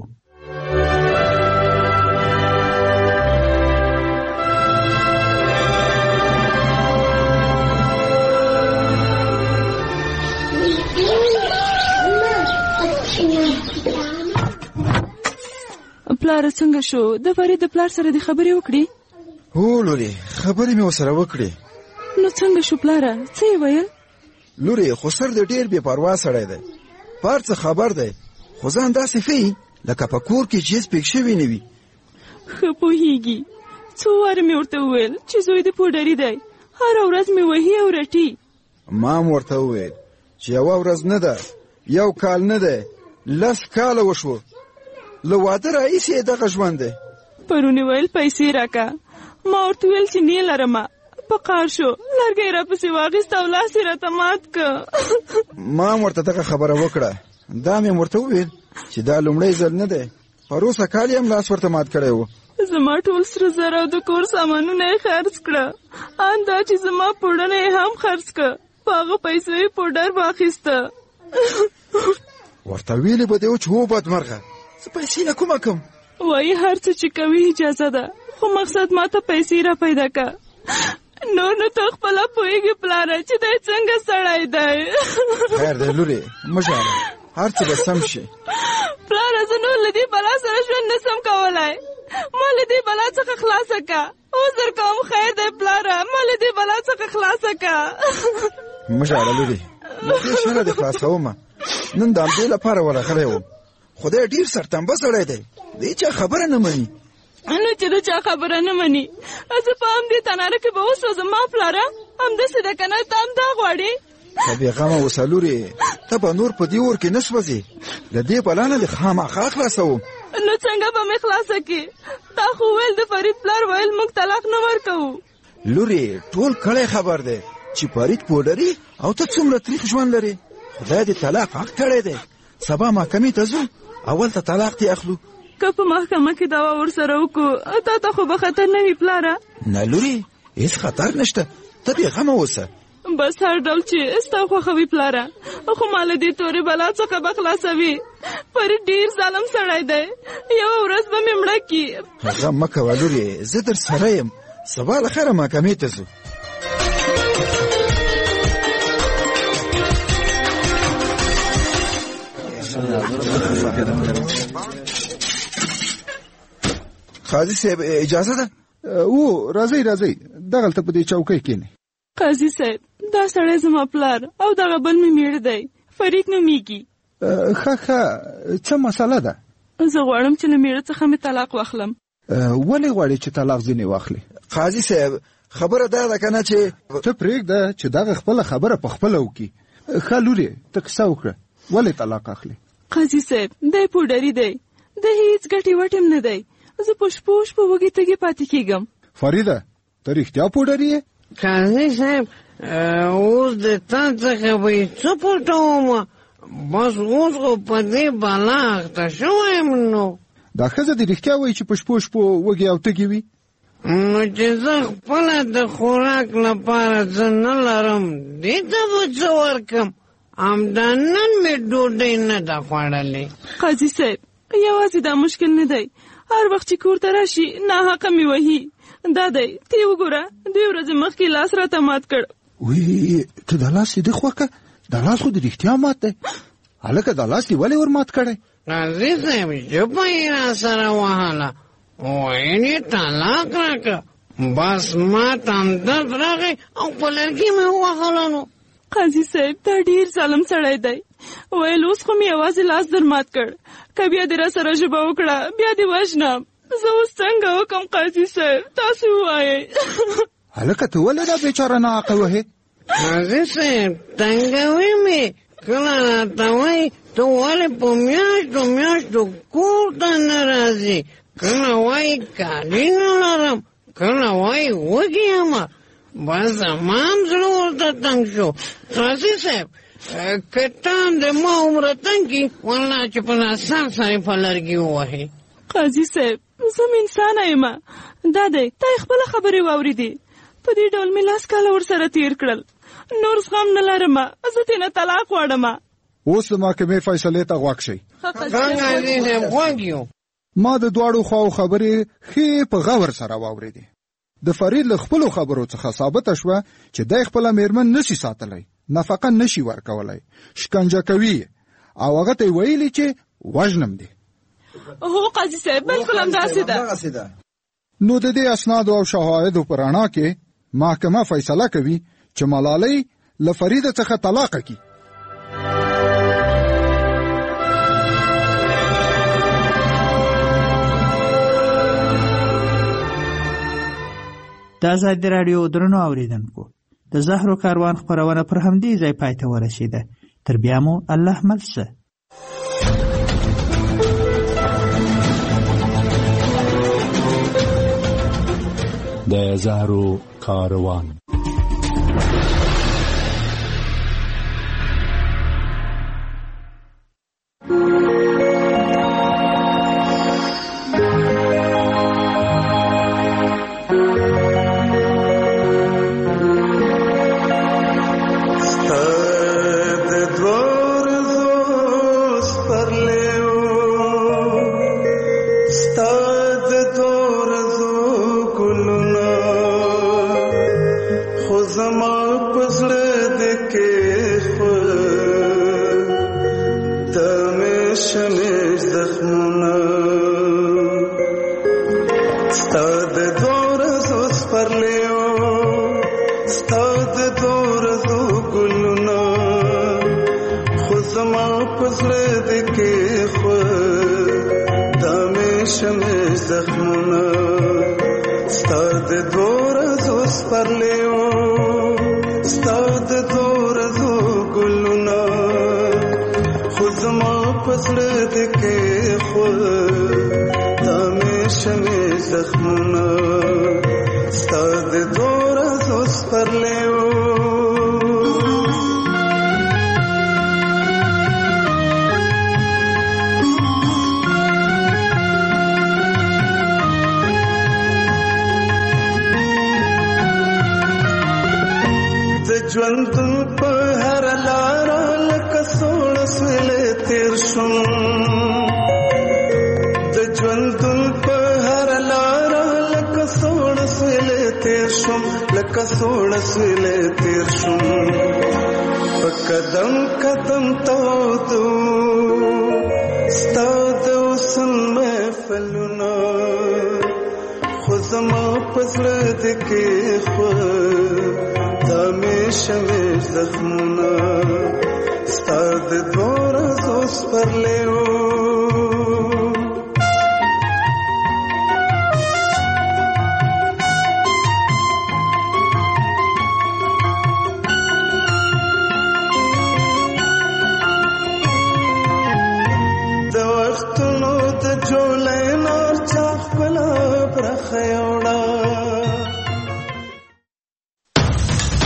پلار څنګه شو؟ د فرید د پلار سره د خبرې وکړي؟ هو لوري خبرې مې ورسره وکړې. نو څنګه شو پلاره؟ څه یې ویل؟ لوري خو سر د ډېر بې پروا سړی دی، پار څه خبر دی، خو ځان داسې ښیي لکه په کور کې چیز پېښ شوي نه وي. ښه پوهېږي. څو واره مې ورته وویل چې زوی د پوډري دی، هره ورځ مې وهي او رټي. ما هم ورته وویل چې یوه ورځ نه ده، یو کال نه دی، لس کاله وشو له واده راهیسې یې دغه ژوند دی. پرون یې ویل پیسې راکه، ما ورته ویل چې نه لرمه، په قار شو لرګی راپسې واخیست او لاس یې راته مات که. ما هم ورته دغه خبره وکړه. دا مې ورته وویل چې دا لومړی ځل نه دی، پروسه کال یې هم لاس ورته مات کړی و. زما ټول سره زر او د کور سامانونه یې خرڅ کړه، ان دا چې زما پوډرونه یې هم خرڅ کړه، په هغه پیسو یې پوډر واخیسته. ورته ویلې به دې و چې هو بدمرغه زه پیسې نه کومه کوم. وایي هر څه چې کوي اجازه ده، خو مقصد ما ته پیسې را پیدا که. نو نو ته خپله پوهېږي پلاره چې دی څنګه سړی دی. خیر دی لورې مه ژاړه، هر څه به سم شي. پلاره زه نور له دې بلا سره ژوند نه سم کولی، ما له دې بلا څخه خلاصه که. عذر کوم خیر دی پلاره، ما له دې بلا څخه خلاصه که. مه ژاړه لورې، له دې شره دې خلاصومه. نن د همدې لپاره ورغلی وم، خدای ډېر سرتنبه سړی دی، دې چا خبره نه مني. نو چې د چا خبره نه مني، زه په همدې تناره کې به وسوځم. ما پلاره همداسې ده که نه؟ ته هم دا غواړې ته بېغمه اوسه لورې، ته به نور په دې اور کې نه سوځې. د دې بلا نه دې خامخا خلاصوم. نو څنګه به مې خلاصه کې؟ تا خو ویل د فرید پلار ویل موږ طلاق نه ورکوو. لورې ټول کلی خبر دی چې فرید پوډري او ته څومره تریخ ژوند لرې. خدای دې طلاق حق کړی دی. سبا محکمې ته ځو، اول ته طلاق دې اخلو. که په محکمه کې دعوا ورسره وکړو تا ته خو به خطر نه وي پلاره؟ نه لورې هېڅ خطر نشته، ته بېغمه اوسه. بس هر ډول چې ستا خوښه وي پلاره، خو ما له دې تورې بلا څخه به خلاصوي. فرید ډېر ظالم سړی دی، یوه ورځ به مې مړه کي. غم مه کوه لورې، زه در سره یم. سبا له خیره محکمې ته ځو. قاضي صاحب اجازه ده؟ او راځئ راځئ، دغلته په دې چوکۍ کښېنئ. قاضي صاحب دا سړی زما پلار او دغه بل مې میړه دی، فرید نومیږي. ښه ښه، څه مسله ده؟ زه غواړم چې له میړه څخه مې طلاق واخلم. ولې غواړې چې طلاق ځینې واخلې؟ قاضي صاحب خبره دا ده که نه چې ته پرېږده چې دغه خپله خبره په خپله وکړي. ښه لورې ته کیسه وکړه، ولې طلاق اخلې؟ قاضي صاحب دی پوډري دی، د هېڅ ګټې وټې هم نه دی. زه په شپو شپو وږې تږې پاتې کېږم. فریده ته رښتیا پوډري یې؟ قاضي صاحب اوس د تا څخه به یې څه پټوم؟ بس اوس خو په دې بلا اخته شوی یم. نو دا ښځه دې رښتیا وایي چې په شپو شپو وږې او تږې وي؟ نو چې زه خپله د خوراک لپاره څه نه لرم، دې ته به څه ورکړم؟ همدا نن مې ډوډۍ نه ده خوړلې. قاضي صاحب یوازې دا مشکل نه دی، هر وخت چې کور ته راشي ناحقه مې وهي. دا دی ته یې وګوره، دوې ورځې مخکې لاس راته مات کړ. وی ته دا لاس دې دې خوښه؟ دا لاس خو دې رښتیا مات دی. هلکه دا لاس دې ولې ور مات کړی؟ قاضي صاحب ژبه یې را سره وهله، ویل یې طلاق راکړه. بس ما ته همدرد راغی او په لرګي مې ووهله. نو قاضي صاحب دا ډېر ظالم سړی دی، ویل اوس خو مې یوازې لاس در مات کړ، که بیا دې را سره ژبه وکړه بیا دې وژنم. زه اوس څنګه وکړم قاضي صاحب؟ تاسو ووایئ. هلکه ته ولې دا بېچاره ناحقه وهې؟ قاضي صاحب تنګوي مې، کله راته وایي ته ولې په میاشتو میاشتو کور ته نه راځې، کله وایي کالي نه لرم، کله وایي وږې یم. بس زما هم زړه ورته تنګ شو. قاضي صاحب که ته هم د ما عمره تنګ کړي، والله چې په ناسم سره په لرګي ووهې. قاضي صاحب زه م انسانه یم، دا دی تا یې خپله خبرې واورېدې. په دې ډول مې لاس کاله ورسره تېر کړل، نور زغم نه لرم، زه ترېنه طلاق غواړم. اوس د محکمې فیصلې ته غوږ شئ. قاضي صاحب غوږ یو. ما د دواړو خواو خبرې ښې په غور سره واورېدې. د فرید له خپلو خبرو څخه ثابته شوه چې دی خپله میرمن نشي ساتلی، نفقه نشي ورکولی، شکنجه کوي او هغه ته یې ویلي چې وژنم دی. هو قاضي صاحب بلکل همداسې ده. نو د دې اسنادو او شواهدو په رڼا کې محکمه فیصله کوي چې ملالۍ له فریده څخه طلاقه کړي. د ازادي راډیو درنو اوریدونکو، د زهرو کاروان خپرونه پر همدې ځای پای ته ورسېده. تر بیا مو الله مل شه. د زهرو کاروان. ستاد دور زوس پر لیو ستاد دور زو پسړه دې کې خو تا مې شمې زخمونه ستا د دوره زوس پرلیو ژوندون په هر لاره لکه سوړ سویلې تیر شوم د ژوندون په هر لاره لکه سوړ سویلې تیر شوم لکه سوړ سویلې تیر شوم په قدم قدم تودو ستا د حسن محفلونه خو زما په زړه دې کې خو شمې زخمونه ستا د دوره زوس پرلیو